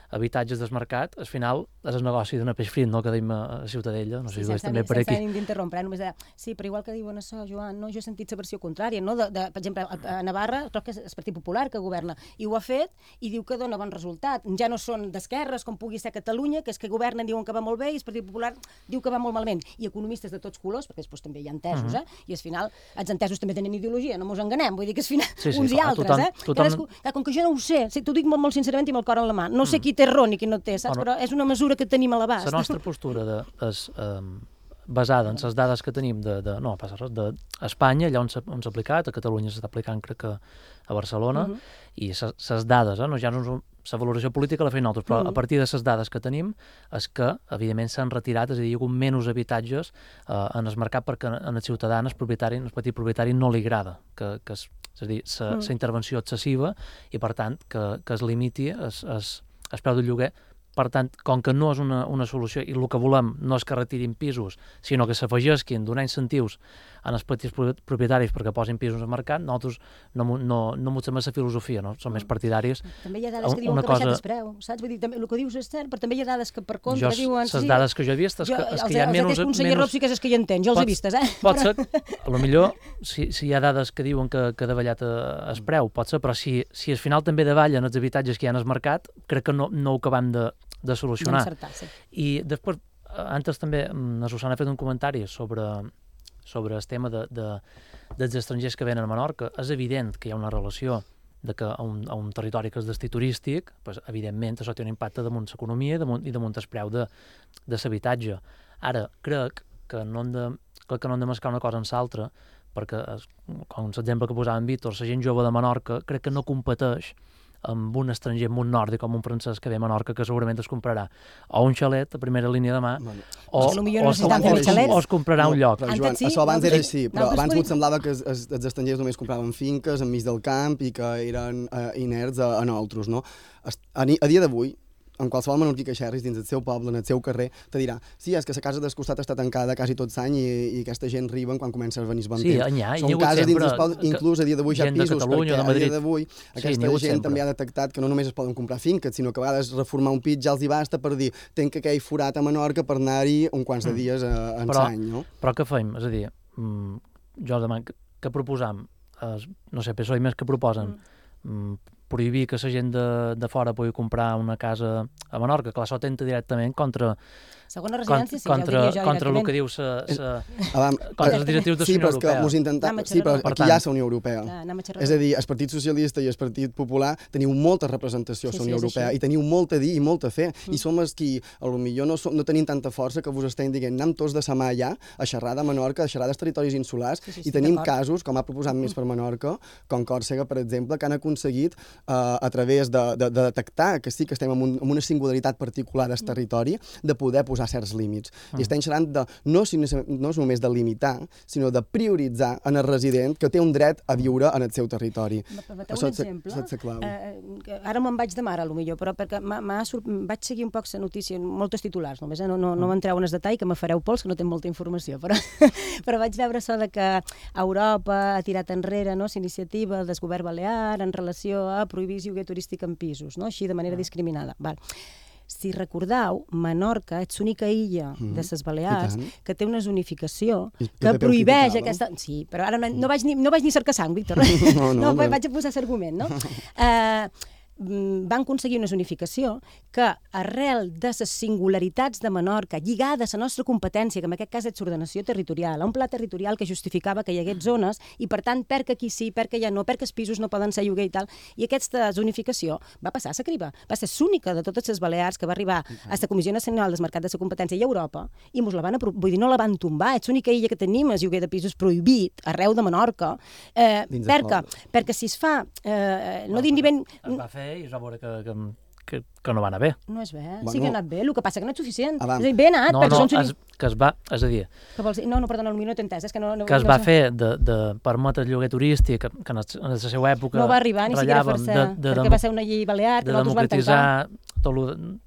Speaker 1: habitatges desmarcat, al final és el negoci d'una peix frit, no?, que deim a Ciutadella, no sé si ho veus també per aquí.
Speaker 26: Sense ànim d'interrompre, només de... Sí, però igual que diuen això, Joan, no, jo he sentit la versió contrària, no? De, de, per exemple, a Navarra, crec que és el Partit Popular que governa, i ho ha fet, i diu que dona bon resultat. Ja no són d'esquerres, com pugui ser Catalunya, que és que governen, diuen que va molt bé, i el Partit Popular diu que va molt malament. I economistes de tots colors, perquè després també hi ha entesos, uh -huh. eh? I al final, els entesos també tenen ideologia, no mos enganem, vull dir que al final, sí, sí, uns clar, i altres, tothom, eh? Tothom... Cadascú, clar, com que jo no ho sé, t'ho dic molt, molt sincerament i amb el cor en la mà, no sé qui té raó ni qui no té, saps? Bueno, però és una mesura que tenim a l'abast.
Speaker 1: La nostra postura de, és eh, basada en les dades que tenim de, de no passa res, d'Espanya, allà on s'ha aplicat, a Catalunya s'està aplicant, crec que a Barcelona, uh -huh. i les dades, eh, no, ja no la valoració política la feien nosaltres, però uh -huh. a partir de les dades que tenim és que, evidentment, s'han retirat, és a dir, hi ha hagut menys habitatges eh, en el mercat perquè en el ciutadà, en el propietari, en el petit propietari no li agrada, que, que és, és a dir, la uh. intervenció excessiva i, per tant, que, que es limiti el preu del lloguer. Per tant, com que no és una, una solució i el que volem no és que retirin pisos, sinó que s'afegisquin, donar incentius en els petits propietaris perquè posin pisos al mercat, nosaltres no, no, no mostrem aquesta filosofia, no? Som més partidaris.
Speaker 26: També hi ha dades que diuen que ha baixat el preu, saps? Vull dir, també, el que dius és cert, però també hi ha dades que per contra
Speaker 1: jo,
Speaker 26: diuen...
Speaker 1: Les dades que jo he vist és que, és que hi ha menys...
Speaker 26: Els conseller Rob sí que és que hi entén, jo els he vistes, eh?
Speaker 1: Pot ser, a lo millor, si, si hi ha dades que diuen que, que ha davallat el preu, pot ser, però si, si al final també davallen els habitatges que hi ha al mercat, crec que no, no ho acabem de de solucionar.
Speaker 26: Sí.
Speaker 1: I després, antes també, la Susana ha fet un comentari sobre, sobre el tema de, de, dels estrangers que venen a Menorca. És evident que hi ha una relació de que a un, a un territori que és destí turístic, pues, evidentment, això té un impacte damunt l'economia i damunt, i damunt el preu de, de l'habitatge. Ara, crec que no hem de, crec que no hem de mesclar una cosa amb l'altra, perquè, com l'exemple que posava en Víctor, la gent jove de Menorca crec que no competeix amb un estranger, amb un nòrdic, com un francès que ve a Menorca, que segurament es comprarà o un xalet a primera línia de mà, bueno, o, o, o, o, o es comprarà no, un lloc.
Speaker 2: Però, Joan, sí? Això abans era així, però no, abans m'ho semblava que els, els estrangers només compraven finques enmig del camp i que eren uh, inerts a, a nosaltres, no? A, a dia d'avui, en qualsevol menorquí que xerris dins del seu poble, en el seu carrer, te dirà, sí, és que la casa del costat està tancada quasi tot l'any i, i aquesta gent riben quan comença a venir el bon
Speaker 1: sí,
Speaker 2: temps.
Speaker 1: Ha,
Speaker 2: Són cases dins dels pobles, inclús a dia d'avui ja pisos,
Speaker 1: Catalunya,
Speaker 2: perquè a dia d'avui aquesta
Speaker 1: sí,
Speaker 2: gent sempre. també ha detectat que no només es poden comprar finques, sinó que a vegades reformar un pit ja els hi basta per dir, tenc aquell forat a Menorca per anar-hi un quants de dies a, en l'any, no?
Speaker 1: Però què fem? És a dir, mm, jo demano, que, que proposam? Es, no sé, P S O E més que proposen? Mm. prohibir que la gent de, de fora pugui comprar una casa a Menorca, que això atenta directament contra...
Speaker 26: Segona residència, sí,
Speaker 1: contra,
Speaker 26: ja ho diria jo
Speaker 1: contra el que diu sa, sa, contra els directius de la
Speaker 2: sí,
Speaker 1: Unió Europea.
Speaker 2: Intenta, sí, però aquí hi ha la Unió Europea.
Speaker 26: Ah,
Speaker 2: és a dir, el Partit Socialista i el Partit Popular teniu molta representació a la sí, Unió sí, Europea i teniu molt a dir i molt a fer. Mm. I som els qui, potser no, no tenim tanta força que vos estem dient anem tots de sa mà allà a xerrar de Menorca, a xerrar dels territoris insulars, sí, sí, sí, i tenim casos, com ha proposat més per Menorca, com Còrsega, per exemple, que han aconseguit uh, a través de, de, de detectar que sí que estem en, un, en una singularitat particular del territori, de poder posar certs límits. Mm. I estem xerrant de, no, no és només de limitar, sinó de prioritzar en el resident que té un dret a viure en el seu territori.
Speaker 26: Permeteu un exemple? Eh, ara me'n vaig de mare, potser, però perquè vaig seguir un poc la notícia, moltes titulars només, eh? no, no, no m'entreu en el detall, que me fareu pols, que no tinc molta informació, però, però vaig veure això de que Europa ha tirat enrere no, l'iniciativa del govern balear en relació a prohibir lloguer turístic en pisos, no? Així de manera discriminada. Val. Si recordeu, Menorca és l'única illa mm. de les Balears que té una zonificació I, que prohibeix aquesta... Sí, però ara no, no, vaig, ni, no vaig ni cercar sang, Víctor. No, no, no però... vaig a posar l'argument, no? Uh, van aconseguir una zonificació que arrel de les singularitats de Menorca lligades a la nostra competència, que en aquest cas és l'ordenació territorial, a un pla territorial que justificava que hi hagués zones i per tant per que aquí sí, per que ja no, per que els pisos no poden ser lloguer i tal, i aquesta zonificació va passar a la criba, va ser l'única de totes les Balears que va arribar a la Comissió Nacional del Mercat de la Competència i a Europa i mos la van apro- vull dir, no la van tombar, és l'única illa que tenim el lloguer de pisos prohibit arreu de Menorca, eh, perquè, perquè si es fa eh, no dir ni ben...
Speaker 1: Es va fer i es va veure que, que, que, que no va anar bé.
Speaker 26: No és bé, bueno, sí que ha anat bé, el que passa que no és suficient.
Speaker 1: Abans.
Speaker 26: És a dir, bé anat,
Speaker 1: no,
Speaker 26: perquè
Speaker 1: no,
Speaker 26: són...
Speaker 1: es, que es va, és a dir...
Speaker 26: Que vols dir? No, no, perdona, potser no t'he entès, és que no... no
Speaker 1: que es
Speaker 26: no
Speaker 1: va
Speaker 26: sé.
Speaker 1: fer de, de permetre el lloguer turístic, que, que en la seva època
Speaker 26: no va arribar ni siquiera a fer-se, perquè va ser una llei balear, que
Speaker 1: de
Speaker 26: nosaltres vam tancar.
Speaker 1: democratitzar tot lo,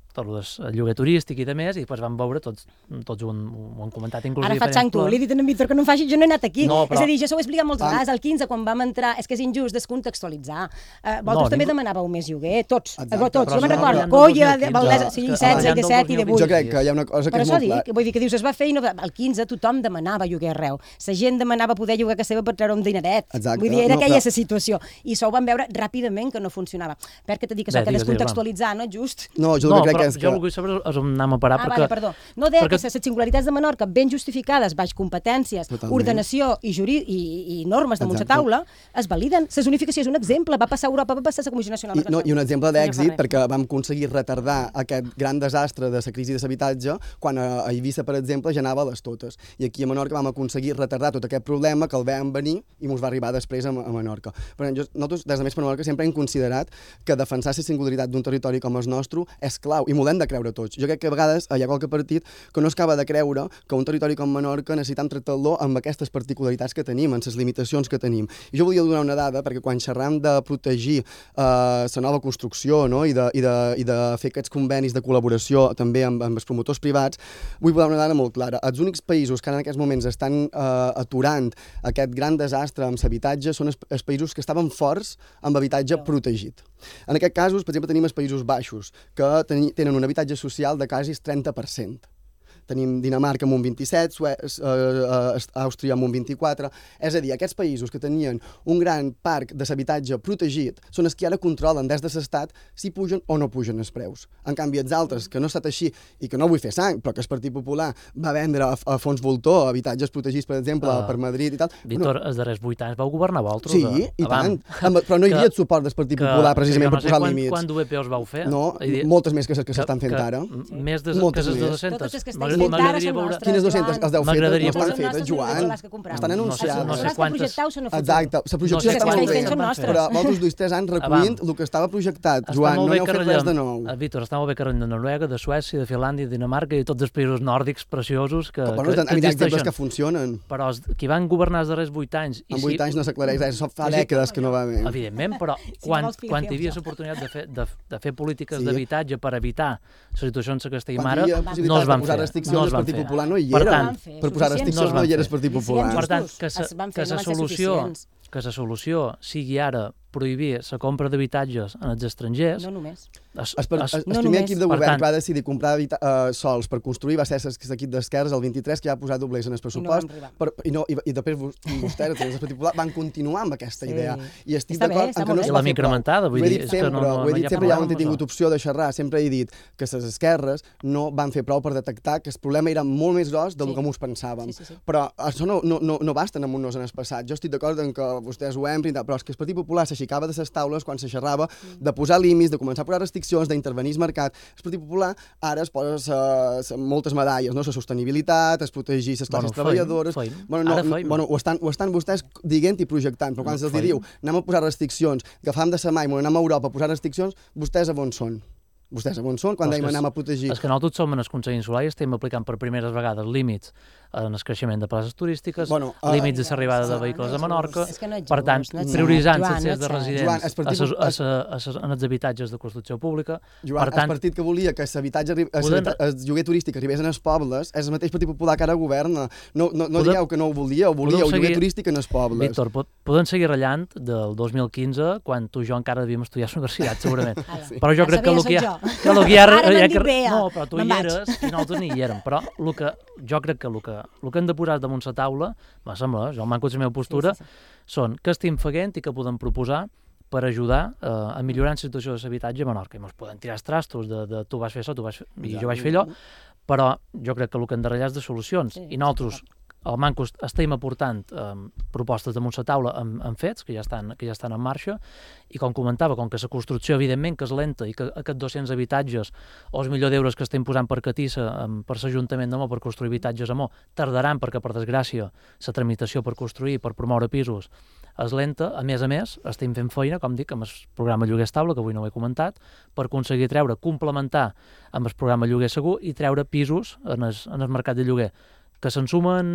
Speaker 1: tot el lloguer turístic i de més, i després vam veure, tots, tots ho, han, ho han comentat inclús.
Speaker 26: Ara faig sang tu, li he dit a en Víctor que no em faci, jo no he anat aquí.
Speaker 1: No, però...
Speaker 26: És a dir, jo s'ho he explicat moltes
Speaker 1: Ah.
Speaker 26: vegades, al quinze, quan vam entrar, és que és injust descontextualitzar. Uh, vosaltres
Speaker 1: No,
Speaker 26: també
Speaker 1: ningú-
Speaker 26: demanàveu més lloguer, tots,
Speaker 2: Exacte,
Speaker 26: tots, jo me'n
Speaker 2: però
Speaker 26: recordo,
Speaker 2: no,
Speaker 26: Colla,
Speaker 2: no,
Speaker 26: Valdesa, sí,
Speaker 2: que-
Speaker 26: setze, i
Speaker 2: que-
Speaker 26: disset i divuit.
Speaker 2: Jo crec que hi ha una cosa que
Speaker 26: Per
Speaker 2: és
Speaker 26: això
Speaker 2: molt
Speaker 26: dic,
Speaker 2: clara.
Speaker 26: vull dir que dius, es va fer i no... Al quinze tothom demanava lloguer arreu. La gent demanava poder llogar a casa seva per treure un dineret.
Speaker 2: Exacte.
Speaker 26: Vull dir, era
Speaker 2: No,
Speaker 26: aquella
Speaker 2: però-
Speaker 26: la situació. I això ho vam veure ràpidament que no funcionava. Perquè t'he dit que això
Speaker 1: Bé,
Speaker 26: que
Speaker 1: digues, digues,
Speaker 26: descontextualitzar, no? Just.
Speaker 2: No, jo
Speaker 1: no,
Speaker 2: crec
Speaker 1: però
Speaker 2: que és
Speaker 1: jo
Speaker 2: que...
Speaker 1: el que vull saber és on anem a parar,
Speaker 26: Ah,
Speaker 1: perquè...
Speaker 26: vale, perdó. No deia
Speaker 1: perquè...
Speaker 26: que les singularitats de Menorca, ben justificades, baix competències,
Speaker 2: Totalment.
Speaker 26: ordenació i, juri, i, i normes damunt la
Speaker 2: Exacte.
Speaker 26: taula, es validen. La zonificació és un exemple. Va passar a Europa, va passar a la Comissió Nacional
Speaker 2: I,
Speaker 26: de
Speaker 2: no, I un exemple d'èxit,
Speaker 26: Ferrer.
Speaker 2: perquè vam aconseguir retardar aquest gran desastre de la crisi de l'habitatge, quan a, a Eivissa, per exemple, ja anava a les totes. I aquí a Menorca vam aconseguir retardar tot aquest problema que el vam venir i ens va arribar després a, a Menorca. Per tant, jo, nosaltres, des de Més per Menorca, sempre hem considerat que defensar la singularitat d'un territori com el nostre és clau, i m'ho hem de creure tots. Jo crec que a vegades hi ha qualque partit que no es acaba de creure que un territori com Menorca necessitem tractar-lo amb aquestes particularitats que tenim, amb les limitacions que tenim. I jo volia donar una dada, perquè quan xerram de protegir la eh, nova construcció, no? I, de, i, de, i de fer aquests convenis de col·laboració també amb, amb els promotors privats, vull donar una dada molt clara. Els únics països que en aquests moments estan eh, aturant aquest gran desastre amb l'habitatge són els, els països que estaven forts amb habitatge protegit. En aquest cas, per exemple, tenim els Països Baixos, que teni, tenen un habitatge social de quasi el trenta per cent. Tenim Dinamarca amb un vint-i-set, Suez, eh, eh, Àustria amb un vint-i-quatre... És a dir, aquests països que tenien un gran parc de l'habitatge protegit són els que ara controlen des de l'Estat si pugen o no pugen els preus. En canvi, els altres, que no ha estat així i que no vull fer sang, però que el Partit Popular va vendre a, a fons voltor habitatges protegits, per exemple,
Speaker 1: Uh,
Speaker 2: per Madrid i tal...
Speaker 1: Víctor, els darrers vuit anys vau governar vosaltres?
Speaker 2: Sí,
Speaker 1: a,
Speaker 2: i
Speaker 1: abans.
Speaker 2: tant. Amb, però no hi havia el suport del Partit Popular, precisament, per posar
Speaker 1: quan,
Speaker 2: límits.
Speaker 1: Quan d'U E P us vau fer?
Speaker 2: No,
Speaker 1: Dir,
Speaker 2: moltes més que les que s'estan fent ara.
Speaker 1: Més de,
Speaker 2: Moltes
Speaker 1: que les de
Speaker 2: més.
Speaker 1: dues-centes.
Speaker 26: Totes les que estan fent ara són nostres,
Speaker 2: Quines dues-centes? Els deu fetes, no
Speaker 1: M'agradaria
Speaker 2: estan
Speaker 1: veure-
Speaker 2: fetes, Joan. Estan anunciades.
Speaker 1: No sé, no sé quantes.
Speaker 2: Exacte, la projecció
Speaker 1: No sé
Speaker 2: està molt
Speaker 1: quantes
Speaker 2: bé,
Speaker 1: en van fer.
Speaker 2: però vosaltres duis tres anys recollint el que estava projectat. Joan, no n'heu fet res de nou.
Speaker 1: Víctor, està molt bé que parlem de Noruega, de Suècia, de Finlàndia, de Dinamarca i tots els països nòrdics preciosos que,
Speaker 2: Però,
Speaker 1: que,
Speaker 2: bueno,
Speaker 1: que
Speaker 2: hi ha exemples
Speaker 1: existeixen.
Speaker 2: que funcionen.
Speaker 1: Però els, qui van governar els darrers vuit anys...
Speaker 2: En vuit anys no s'aclareix res, això fa
Speaker 1: Sí,
Speaker 2: dècades que no va bé.
Speaker 1: Evidentment, però
Speaker 2: Si
Speaker 1: quan,
Speaker 2: no vols,
Speaker 1: quan
Speaker 2: fia,
Speaker 1: hi havia
Speaker 2: fia.
Speaker 1: l'oportunitat de, fer, de, de fer polítiques
Speaker 2: Sí.
Speaker 1: d'habitatge per evitar la situació en què estem
Speaker 2: Quan
Speaker 1: ara,
Speaker 2: hi havia
Speaker 1: no
Speaker 2: possibilitat
Speaker 1: es van
Speaker 2: de posar
Speaker 1: fer.
Speaker 2: restriccions,
Speaker 1: no
Speaker 2: el
Speaker 1: es van
Speaker 2: Partit
Speaker 1: fer.
Speaker 2: Popular no hi
Speaker 1: Per
Speaker 2: era.
Speaker 1: tant,
Speaker 2: Per posar restriccions no hi era el Partit Popular.
Speaker 1: Per tant, que
Speaker 26: Es van
Speaker 1: la
Speaker 26: fer, no van ser
Speaker 1: solució,
Speaker 26: suficients.
Speaker 1: que la solució sigui ara prohibir la compra d'habitatges en els estrangers...
Speaker 26: No només.
Speaker 1: Es,
Speaker 2: El, per,
Speaker 1: es,
Speaker 2: el, el
Speaker 26: no
Speaker 2: primer
Speaker 26: només.
Speaker 2: equip de
Speaker 1: Per
Speaker 2: govern
Speaker 1: tant-
Speaker 2: que va decidir comprar habita, uh, sols per construir va ser l'equip d'esquerres, el vint-i-tres, que ja ha posat doblers en el pressupost.
Speaker 26: arribar.
Speaker 2: Per, i, no, i, I després vos- vostès, a través del Partit Popular, van continuar amb aquesta
Speaker 26: Sí.
Speaker 2: idea. I estic
Speaker 26: Està bé,
Speaker 2: d'acord
Speaker 26: està
Speaker 2: en que
Speaker 26: molt
Speaker 2: no
Speaker 26: bé.
Speaker 2: es
Speaker 1: I
Speaker 2: va
Speaker 1: l'hem
Speaker 2: fer prou.
Speaker 1: incrementada, vull
Speaker 2: Ho he
Speaker 1: dir,
Speaker 2: dit
Speaker 1: és que
Speaker 2: sempre,
Speaker 1: no- no-
Speaker 2: ho he
Speaker 1: no hi
Speaker 2: dit
Speaker 1: ha
Speaker 2: sempre, ja
Speaker 1: problema
Speaker 2: on he
Speaker 1: amb
Speaker 2: tingut
Speaker 1: això.
Speaker 2: opció de xerrar, sempre he dit que les esquerres no van fer prou per detectar que el problema era molt més gros del
Speaker 26: Sí.
Speaker 2: que ens pensàvem.
Speaker 26: Sí, sí, sí.
Speaker 2: Però això no, no, no, no basta amb un-nos en el passat. Jo estic d'acord en que vostès ho emprin, però és que el Partit Popular s'aixecava de les taules quan se xerrava de posar límits, de començar a posar restriccions, d'intervenir el mercat. El Partit Popular ara es posa sa, sa, moltes medalles, no? La sostenibilitat, es protegir les classes
Speaker 1: Bueno,
Speaker 2: treballadores...
Speaker 1: feim, feim.
Speaker 2: Bueno, no,
Speaker 1: Ara
Speaker 2: no,
Speaker 1: feim.
Speaker 2: bueno, ho, estan, ho estan vostès dient i projectant, però quan
Speaker 1: No,
Speaker 2: se'ls
Speaker 1: feim.
Speaker 2: diu anem a posar restriccions, que fam de sa mai, anem a Europa a posar restriccions, vostès a on són? Vostès a on són quan
Speaker 1: Però és
Speaker 2: dèiem
Speaker 1: que
Speaker 2: anem a protegir?
Speaker 1: És que nosaltres som en el Consell Insular i estem aplicant per primeres vegades límits en el creixement de places turístiques,
Speaker 2: Bueno, eh,
Speaker 1: límits de l'arribada de vehicles a Menorca,
Speaker 26: És que no ets
Speaker 1: per tant,
Speaker 26: just, no ets
Speaker 1: prioritzant
Speaker 26: just.
Speaker 1: l'accés
Speaker 26: Joan,
Speaker 1: de
Speaker 26: no ets
Speaker 1: residents
Speaker 2: Joan, el
Speaker 1: a
Speaker 2: partit-
Speaker 1: ses, a ses, a ses, en els habitatges de construcció pública.
Speaker 2: Joan,
Speaker 1: per tant,
Speaker 2: el partit que volia que l'habitatge, arri- el,
Speaker 1: Podem-
Speaker 2: el lloguer turístic arribés als pobles és el mateix Partit Popular que ara governa. No, no, no
Speaker 1: Podem-
Speaker 2: digueu que no ho volíeu, volíeu
Speaker 1: podeu
Speaker 2: lloguer
Speaker 1: seguir-
Speaker 2: turístic en els pobles.
Speaker 1: Víctor, po- podem seguir ratllant del dos mil quinze, quan tu i jo encara devíem estudiar a la universitat, segurament.
Speaker 26: Sí.
Speaker 1: Però jo
Speaker 26: Ah,
Speaker 1: crec que el que hi ha...
Speaker 26: sabia,
Speaker 1: Que el que hi ha,
Speaker 26: Ara m'han
Speaker 1: hi ha
Speaker 26: dit
Speaker 1: que-
Speaker 26: Bea.
Speaker 1: No, però tu hi
Speaker 26: Me'n vaig.
Speaker 1: eres i nosaltres ni hi érem. Però el que, jo crec que el que, el que hem de posar damunt la taula, me sembla, jo manco la meva postura,
Speaker 26: Sí, sí, sí.
Speaker 1: són què estem fent i què podem proposar per ajudar eh, a millorar la situació de l'habitatge a Menorca. I ens podem tirar els trastos de, de tu vas fer això, tu vas fer, i jo vaig fer allò, però jo crec que el que hem de ratllar és de solucions.
Speaker 26: Sí,
Speaker 1: I nosaltres, al Manco, estem aportant eh, propostes damunt la taula amb, amb fets, que ja, estan, que ja estan en marxa, i com comentava, com que la construcció, evidentment, que és lenta i que aquests dos-cents habitatges o els milió d'euros que estem posant per Catissa, um, per l'Ajuntament de Mo, per construir habitatges a Mo, tardaran perquè, per desgràcia, la tramitació per construir, per promoure pisos, és lenta. A més a més, estem fent feina, com dic, amb el programa Lloguer Estable, que avui no ho he comentat, per aconseguir treure, complementar amb el programa Lloguer Segur i treure pisos en el, en el mercat de lloguer, que se'n sumen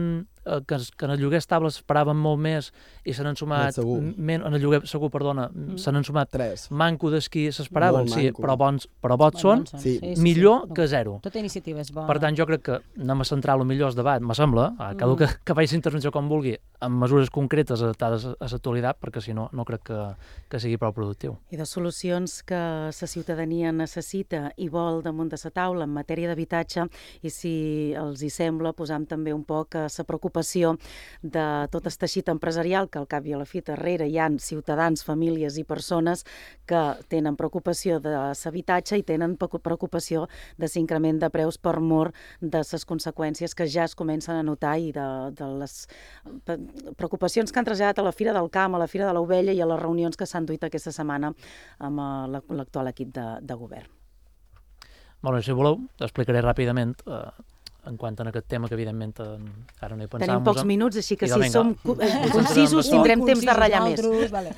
Speaker 1: que, que en el lloguer estable esperaven molt més i se n'han sumat... Men, en el lloguer segur, perdona, mm. se n'han sumat
Speaker 2: Tres.
Speaker 1: manco dels qui s'esperaven, sí,
Speaker 2: manco.
Speaker 1: però bons, però bots són,
Speaker 26: són. Sí. Sí, sí,
Speaker 1: millor
Speaker 26: sí.
Speaker 1: que zero.
Speaker 26: Tota iniciativa és bona.
Speaker 1: Per tant, jo crec que anem a centrar el millor debat, me sembla, a cada mm. que, que faci intervenció com vulgui, amb mesures concretes adaptades a l'actualitat, perquè si no, no crec que, que sigui prou productiu.
Speaker 5: I de solucions que la ciutadania necessita i vol damunt de la taula en matèria d'habitatge, i si els hi sembla, posam també un poc a la preocupació de tot el teixit empresarial, que al cap i a la fi darrere hi ha ciutadans, famílies i persones que tenen preocupació de l'habitatge i tenen preocupació de l'increment de preus per mor de les conseqüències que ja es comencen a notar i de, de les preocupacions que han traslladat a la Fira del Camp, a la Fira de l'Ovella i a les reunions que s'han duit aquesta setmana amb l'actual equip de, de govern.
Speaker 1: Bueno, si voleu, explicaré ràpidament eh, en quant a aquest tema, que evidentment ara no hi pensàvem.
Speaker 5: Tenim pocs minuts, així que si som concisos tindrem temps de ratllar més.
Speaker 26: Vale.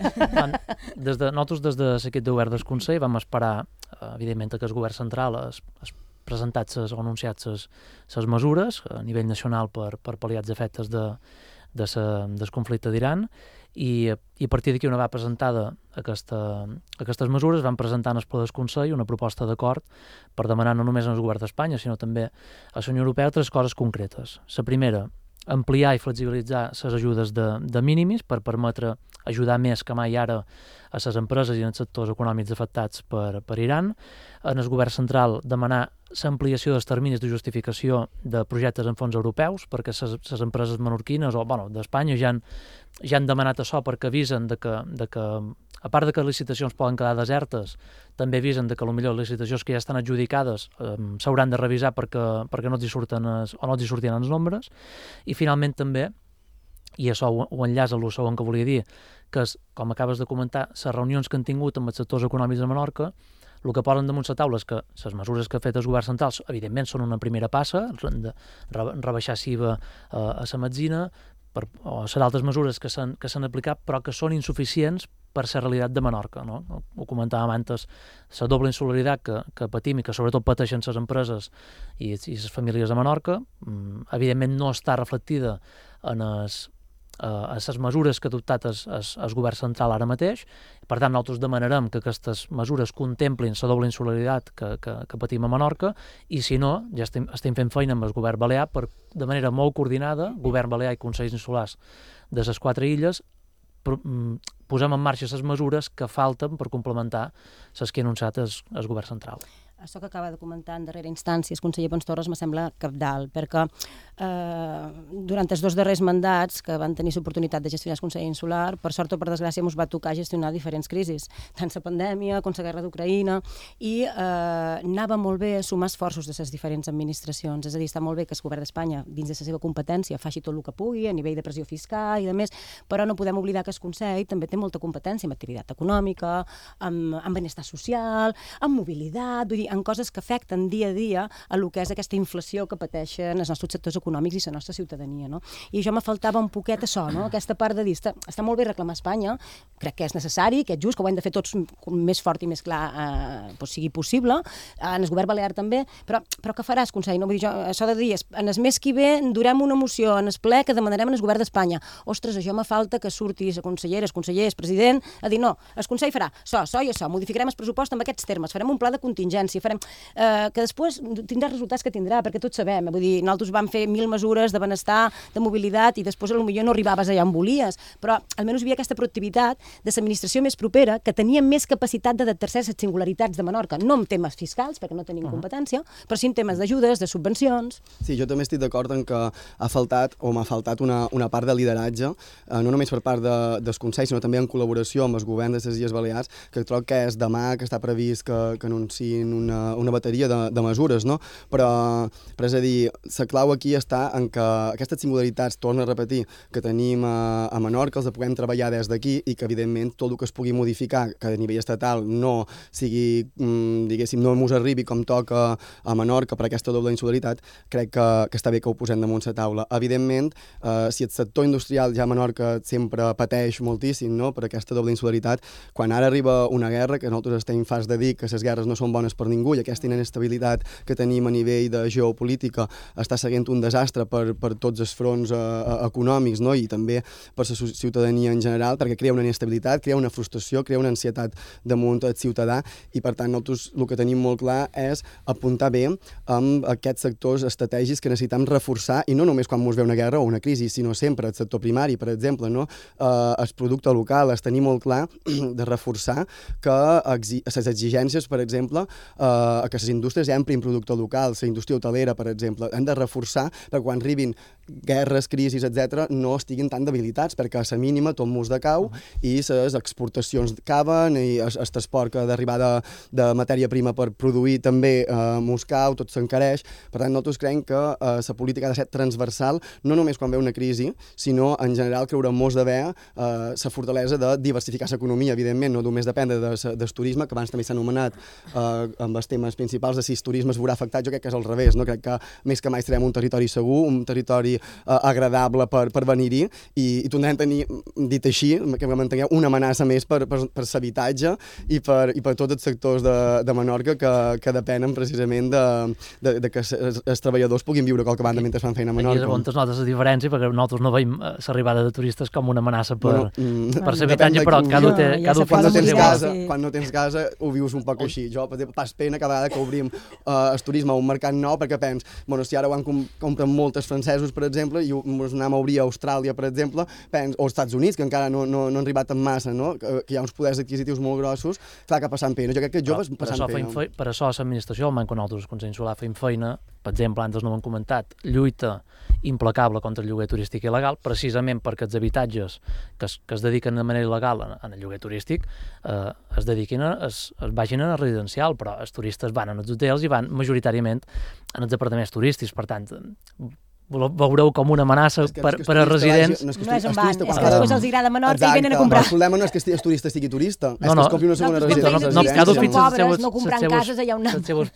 Speaker 1: Des de, nosaltres, des de l'equip de govern del Consell, vam esperar, evidentment, que el govern central es, es presentat ses, o anunciat ses, ses mesures a nivell nacional per, per pal·liar els efectes de, de sa, del conflicte d'Iran, i, i a partir d'aquí, una va presentada aquesta, aquestes mesures, van presentar en el ple del Consell una proposta d'acord per demanar no només al govern d'Espanya, sinó també a la Unió Europea tres coses concretes. La primera, ampliar i flexibilitzar les ajudes de, de mínimis per permetre ajudar més que mai ara a les empreses i en els sectors econòmics afectats per, per Iran. En el govern central demanar l'ampliació dels terminis de justificació de projectes en fons europeus, perquè les empreses menorquines o bueno, d'Espanya ja han, ja han demanat això perquè avisen de que, de que, a part de que les licitacions poden quedar desertes, també avisen de que potser les licitacions que ja estan adjudicades eh, s'hauran de revisar perquè, perquè no els hi surten els, o no els hi sortien els nombres. I finalment també, i això ho, ho enllaça amb el segon que volia dir, que és, com acabes de comentar, les reunions que han tingut amb els sectors econòmics de Menorca, el que posen damunt la taula és que les mesures que ha fet els governs centrals, evidentment, són una primera passa, de rebaixar S I V A a la metzina, per, o ser altres mesures que s'han aplicat, però que són insuficients per ser realitat de Menorca. No? Ho comentàvem antes, la doble insularitat que, que patim i que sobretot pateixen les empreses i, i les famílies de Menorca, evidentment no està reflectida en els a les mesures que ha adoptat el, el, el govern central ara mateix. Per tant, nosaltres demanarem que aquestes mesures contemplin la doble insularitat que, que, que patim a Menorca, i si no, ja estem, estem fent feina amb el govern balear per, de manera molt coordinada, govern balear i consells insulars de les quatre illes, per, posem en marxa les mesures que falten per complementar les que ha anunciat el, el govern central.
Speaker 26: Això que acaba de comentar en darrera instància el conseller Pons Torres me sembla cabdal, perquè eh, durant els dos darrers mandats que van tenir l'oportunitat de gestionar el Consell Insular, per sort o per desgràcia ens va tocar gestionar diferents crisis, tant la pandèmia com la guerra d'Ucraïna, i eh, anava molt bé sumar esforços de les diferents administracions, és a dir, està molt bé que el govern d'Espanya, dins de la seva competència, faci tot el que pugui a nivell de pressió fiscal i de més, però no podem oblidar que el Consell també té molta competència en activitat econòmica, en, en benestar social, en mobilitat, vull dir, en coses que afecten dia a dia a lo que és aquesta inflació que pateixen els nostres sectors econòmics i la nostra ciutadania, no? I jo me faltava un poquet això, no? Aquesta part de dir, està, està molt bé reclamar Espanya, crec que és necessari, que és just, que ho hem de fer tots més fort i més clar eh, pues sigui possible, en el govern balear també, però, però què faràs, Consell? No? Vull dir, jo, això de dir, en el mes que ve durem una moció en el ple que demanarem en el govern d'Espanya. Ostres, això me falta que surti la consellera, el conseller, el president, a dir, no, el Consell farà això, això i això, modificarem el pressupost amb aquests termes, farem un pla de contingència, farem, eh, que després tindrà resultats que tindrà, perquè tots sabem, vull dir, nosaltres vam fer mil mesures de benestar, de mobilitat, i després potser no arribaves allà on volies, però almenys hi havia aquesta proactivitat de l'administració més propera, que tenia més capacitat d'adaptar-se a les singularitats de Menorca, no en temes fiscals, perquè no tenim uh -huh. competència, però sí en temes d'ajudes, de subvencions.
Speaker 2: Sí, jo també estic d'acord en que ha faltat, o m'ha faltat una, una part de lideratge, eh, no només per part de, dels consells, sinó també en col·laboració amb els governs de les Illes Balears, que trobo que és demà que està previst que, que anunciïn una, una bateria de, de mesures, no? Però, però és a dir, la clau aquí està en que aquestes singularitats, torno a repetir, que tenim a, a Menorca, els puguem treballar des d'aquí i que, evidentment, tot el que es pugui modificar, que a nivell estatal no sigui, mm, diguéssim, no ens arribi com toca a Menorca per aquesta doble insularitat, crec que, que està bé que ho posem damunt la taula. Evidentment, eh, si el sector industrial ja a Menorca sempre pateix moltíssim, no?, per aquesta doble insularitat, quan ara arriba una guerra, que nosaltres estem farts de dir que les guerres no són bones per ningú i aquesta inestabilitat que tenim a nivell de geopolítica està seguint un desastre desastre per, per tots els fronts eh, econòmics, no? I també per la ciutadania en general, perquè crea una inestabilitat, crea una frustració, crea una ansietat damunt el ciutadà, i per tant nosaltres el que tenim molt clar és apuntar bé amb aquests sectors estratègics que necessitem reforçar, i no només quan ens ve una guerra o una crisi, sinó sempre el sector primari, per exemple, no? Eh, el producte local, es tenir molt clar de reforçar que les exigències, per exemple, eh, que les indústries emprin producte local, la indústria hotelera, per exemple, han de reforçar perquè quan arribin guerres, crisis, etcètera, no estiguin tan debilitats, perquè a la mínima tot mos decau i les exportacions caben i el, el transport que d'arribar de, de matèria prima per produir també eh, mos cau, tot s'encareix. Per tant, nosaltres creiem que eh, la política ha de ser transversal, no només quan ve una crisi, sinó en general creure mos d'haver la eh, fortalesa de diversificar l'economia, evidentment, no només dependre de, del turisme, que abans també s'ha anomenat eh, amb els temes principals de si el turisme es veurà afectat. Jo crec que és al revés, no? Crec que més que mai serem un territori segur, un territori eh, agradable per, per venir-hi, i, i tornarem a tenir, dit així, que mantingueu una amenaça més per, per, per l'habitatge i per, i per tots els sectors de, de Menorca que, que depenen precisament de, de, de que els, els treballadors puguin viure qualque banda mentre fan feina a Menorca.
Speaker 1: Aquí és on es nota la diferència, perquè nosaltres no veiem l'arribada de turistes com una amenaça per,
Speaker 2: bueno, mm,
Speaker 1: per l'habitatge, però cada té,
Speaker 2: ja
Speaker 1: cada
Speaker 2: quan, no tens
Speaker 1: sí.
Speaker 2: casa, quan no tens casa ho vius un poc així. Jo, per exemple, pas pena cada vegada que obrim uh, el turisme a un mercat nou, perquè pens, bueno, si ara ho han com compren moltes francesos, per exemple, i ens anem a obrir a Austràlia, per exemple, pens, o als Estats Units, que encara no, no, no han arribat en massa, no? que, que hi ha uns poders adquisitius molt grossos, clar que passant pena. Jo crec que joves
Speaker 1: per
Speaker 2: passant
Speaker 1: això
Speaker 2: pena.
Speaker 1: Fe, per això l'administració, el manco nosaltres, el Consell Insular, fem feina, per exemple, antes no ho hem comentat, lluita implacable contra el lloguer turístic il·legal, precisament perquè els habitatges que es, que es dediquen de manera il·legal en, en el lloguer turístic eh, es dediquin a, es, es vagin a residencial, però els turistes van als hotels i van majoritàriament en els apartaments turístics, per tant, veureu com una amenaça per, per a residents.
Speaker 26: No és on van, és que després els agrada Menorca i venen a comprar.
Speaker 2: El problema no és que el turista sigui turista, és
Speaker 1: no, no,
Speaker 2: que es compri una segona residència.
Speaker 26: No, cada fins als pobres, no comprant cases allà on
Speaker 1: anem.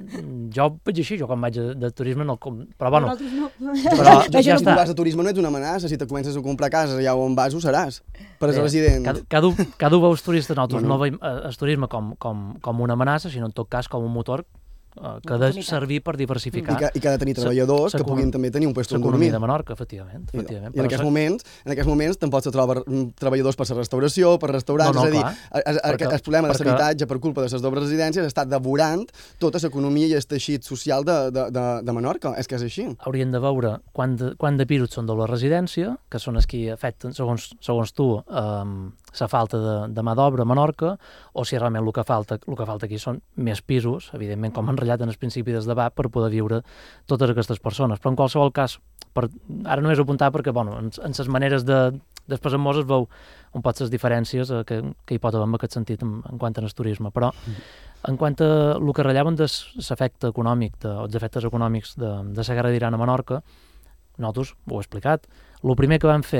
Speaker 1: Jo vaig així, jo quan vaig de turisme no... Però bueno...
Speaker 2: Però ja està. Si vas de turisme no ets una amenaça, si te comences a comprar cases allà on vas ho seràs, per als residents.
Speaker 1: Cada un veus turistes, nosaltres no veiem el turisme com una amenaça, sinó en tot cas com un motor que ha de servir per diversificar.
Speaker 2: I que, i que ha de tenir treballadors que puguin també tenir un lloc on dormir.
Speaker 1: L'economia de Menorca, efectivament. efectivament.
Speaker 2: I, i en, aquests moments, en aquests moments tampoc se troba treballadors per la restauració, per restaurants, no, no, és a dir, clar, el, perquè, el problema de l'habitatge per culpa de les dobles residències ha estat devorant tota l'economia i el teixit social de, de, de, de Menorca, és que és així.
Speaker 1: Haurien de veure quant de, quant de pisos són doble residència, que són els que afecten, segons, segons tu, eh, la falta de, de mà d'obra a Menorca, o si realment el que falta, el que falta aquí són més pisos, evidentment com han ratllat en el principi del debat, per poder viure totes aquestes persones. Però en qualsevol cas, per, ara només apuntar perquè bueno, en, en les maneres de, després en Mos es veu un poc les diferències eh, que, que hi pot haver en aquest sentit en, en quant al turisme. Però en quant a el que ratllaven de l'efecte econòmic, de, els efectes econòmics de, de la guerra d'Iran a Menorca, nosaltres ho he explicat. El primer que vam fer,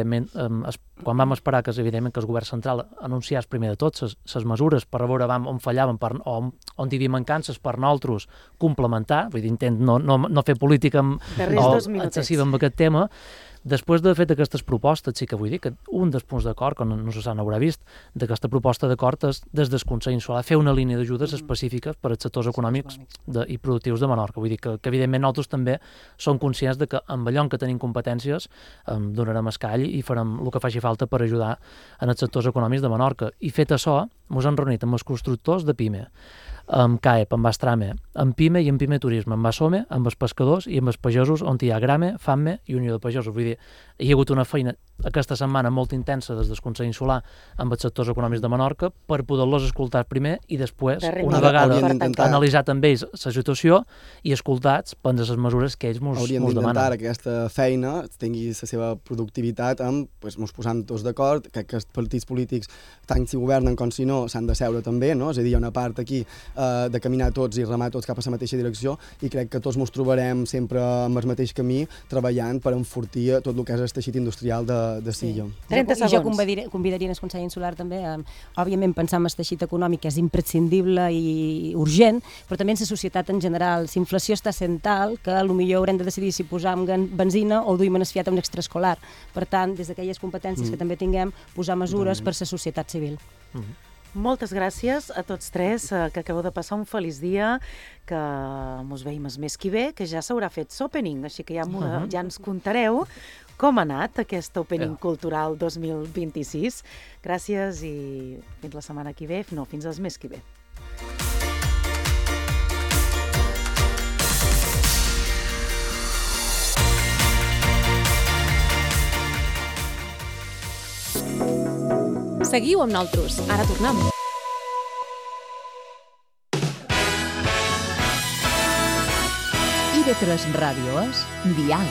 Speaker 1: quan vam esperar que, evidentment, que el govern central anunciés primer de tot les mesures per veure on fallaven, per, on, on hi havia mancances per nosaltres complementar, vull dir, intent no, no, no fer política amb, o excessiva amb aquest tema. Després d'haver fet aquestes propostes, sí que vull dir que un dels punts d'acord, que no, no se s'han haurà vist, d'aquesta proposta d'acord és, des del Consell Insular, fer una línia d'ajudes específiques per als sectors econòmics de, i productius de Menorca. Vull dir que, que evidentment, nosaltres també som conscients de que amb allò en què tenim competències eh, donarem escall i farem el que faci falta per ajudar en els sectors econòmics de Menorca. I fet això, ens hem reunit amb els constructors de PIME, amb C A E P, amb Astrame, amb PIME i amb PIME Turisme, amb Asome, amb els pescadors i amb els pagesos, on hi ha Grame, FAME i Unió de Pagesos. Vull dir, hi ha hagut una feina aquesta setmana molt intensa des del Consell Insular amb els sectors econòmics de Menorca per poder-los escoltar primer i després, una vegada analitzat amb ells la situació i escoltats, prendre les mesures que ells ens demanen.
Speaker 2: Hauríem d'intentar que aquesta feina tingui la seva productivitat amb, pues, ens posant tots d'acord, que els partits polítics, tant si governen com si no, s'han de seure també, no? És a dir, hi ha una part aquí eh, de caminar tots i remar tots cap a la mateixa direcció i crec que tots ens trobarem sempre amb el mateix camí treballant per enfortir tot el que és el teixit industrial de, de Silla.
Speaker 26: Sí. trenta segons. I jo convidaria, convidaria el Consell Insular també, a, òbviament, pensar en el teixit econòmic que és imprescindible i urgent, però també en la societat en general. La inflació està sent tal que potser haurem de decidir si posar benzina o duim en el fiat a un extraescolar. Per tant, des d'aquelles competències mm. que també tinguem, posar mesures mm. per la societat civil.
Speaker 1: Mm.
Speaker 5: Moltes gràcies a tots tres, eh, que acabeu de passar un feliç dia, que mos veiem el mes que ve, que ja s'haurà fet l'opening, així que ja, uh-huh. ja ens contareu com ha anat aquest opening yeah. cultural dos mil vint-i-sis. Gràcies i fins la setmana que ve, no, fins al mes que ve.
Speaker 6: Seguiu amb nosaltres. Ara tornem.
Speaker 3: I de tres Ràdio és Dial.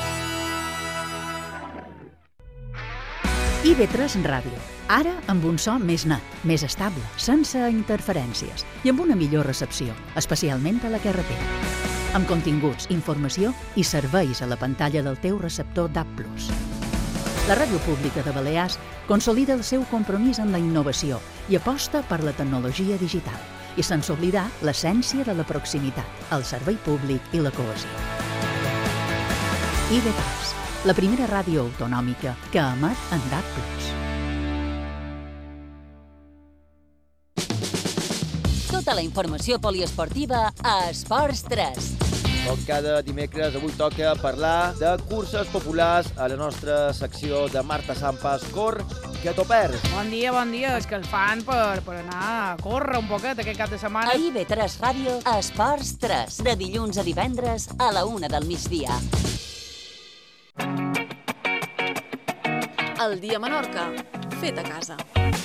Speaker 3: I de tres Ràdio. Ara amb un so més net, més estable, sense interferències i amb una millor recepció, especialment a la carretera. Amb continguts, informació i serveis a la pantalla del teu receptor D A B plus. La Ràdio Pública de Balears consolida el seu compromís amb la innovació i aposta per la tecnologia digital, i sense oblidar l'essència de la proximitat, el servei públic i la cohesió. I de tres, la primera ràdio autonòmica que emet en D A B plus.
Speaker 22: Tota la informació poliesportiva a Esports tres.
Speaker 4: Com cada dimecres, avui toca parlar de curses populars a la nostra secció de Marta Sampas. Cor, que t'ho perds.
Speaker 8: Bon dia, bon dia. És que el fan per, per anar a córrer un poquet aquest cap de setmana.
Speaker 22: A I B tres Ràdio, Esports tres, de dilluns a divendres a la una del migdia.
Speaker 6: El dia Menorca, fet a casa.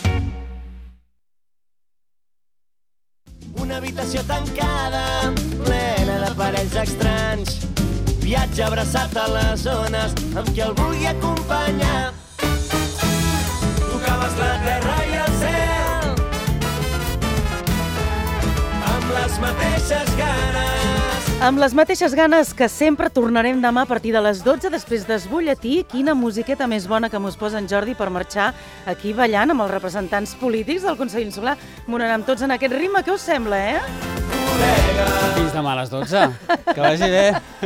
Speaker 10: Una habitació tancada, plena d'aparells estranys. Viatge abraçat a les zones amb qui el vulgui acompanyar. Tocaves la terra i el cel amb les mateixes ganes.
Speaker 5: Amb les mateixes ganes que sempre tornarem demà a partir de les dotze, després del butlletí. Quina musiqueta més bona que mos posa en Jordi per marxar aquí ballant amb els representants polítics del Consell Insular. M'onarem tots en aquest ritme, què us sembla, eh?
Speaker 11: Fins demà a les dotze. Que vagi bé.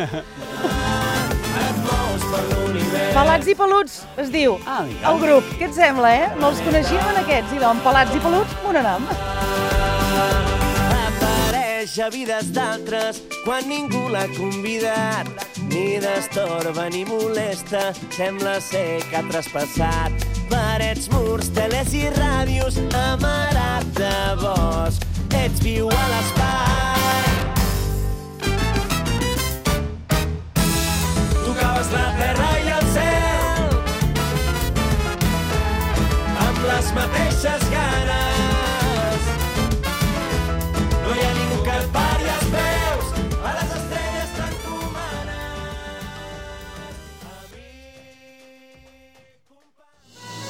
Speaker 5: Pelats i peluts, es diu,
Speaker 11: ah,
Speaker 5: el grup. Què et sembla, eh? No els coneixíem en aquests, i doncs pelats i peluts, m'onarem.
Speaker 10: A vides d'altres quan ningú l'ha convidat, ni destorba ni molesta, sembla ser que ha traspassat parets, murs, teles i ràdios, amarat de bosc. Ets viu a l'espai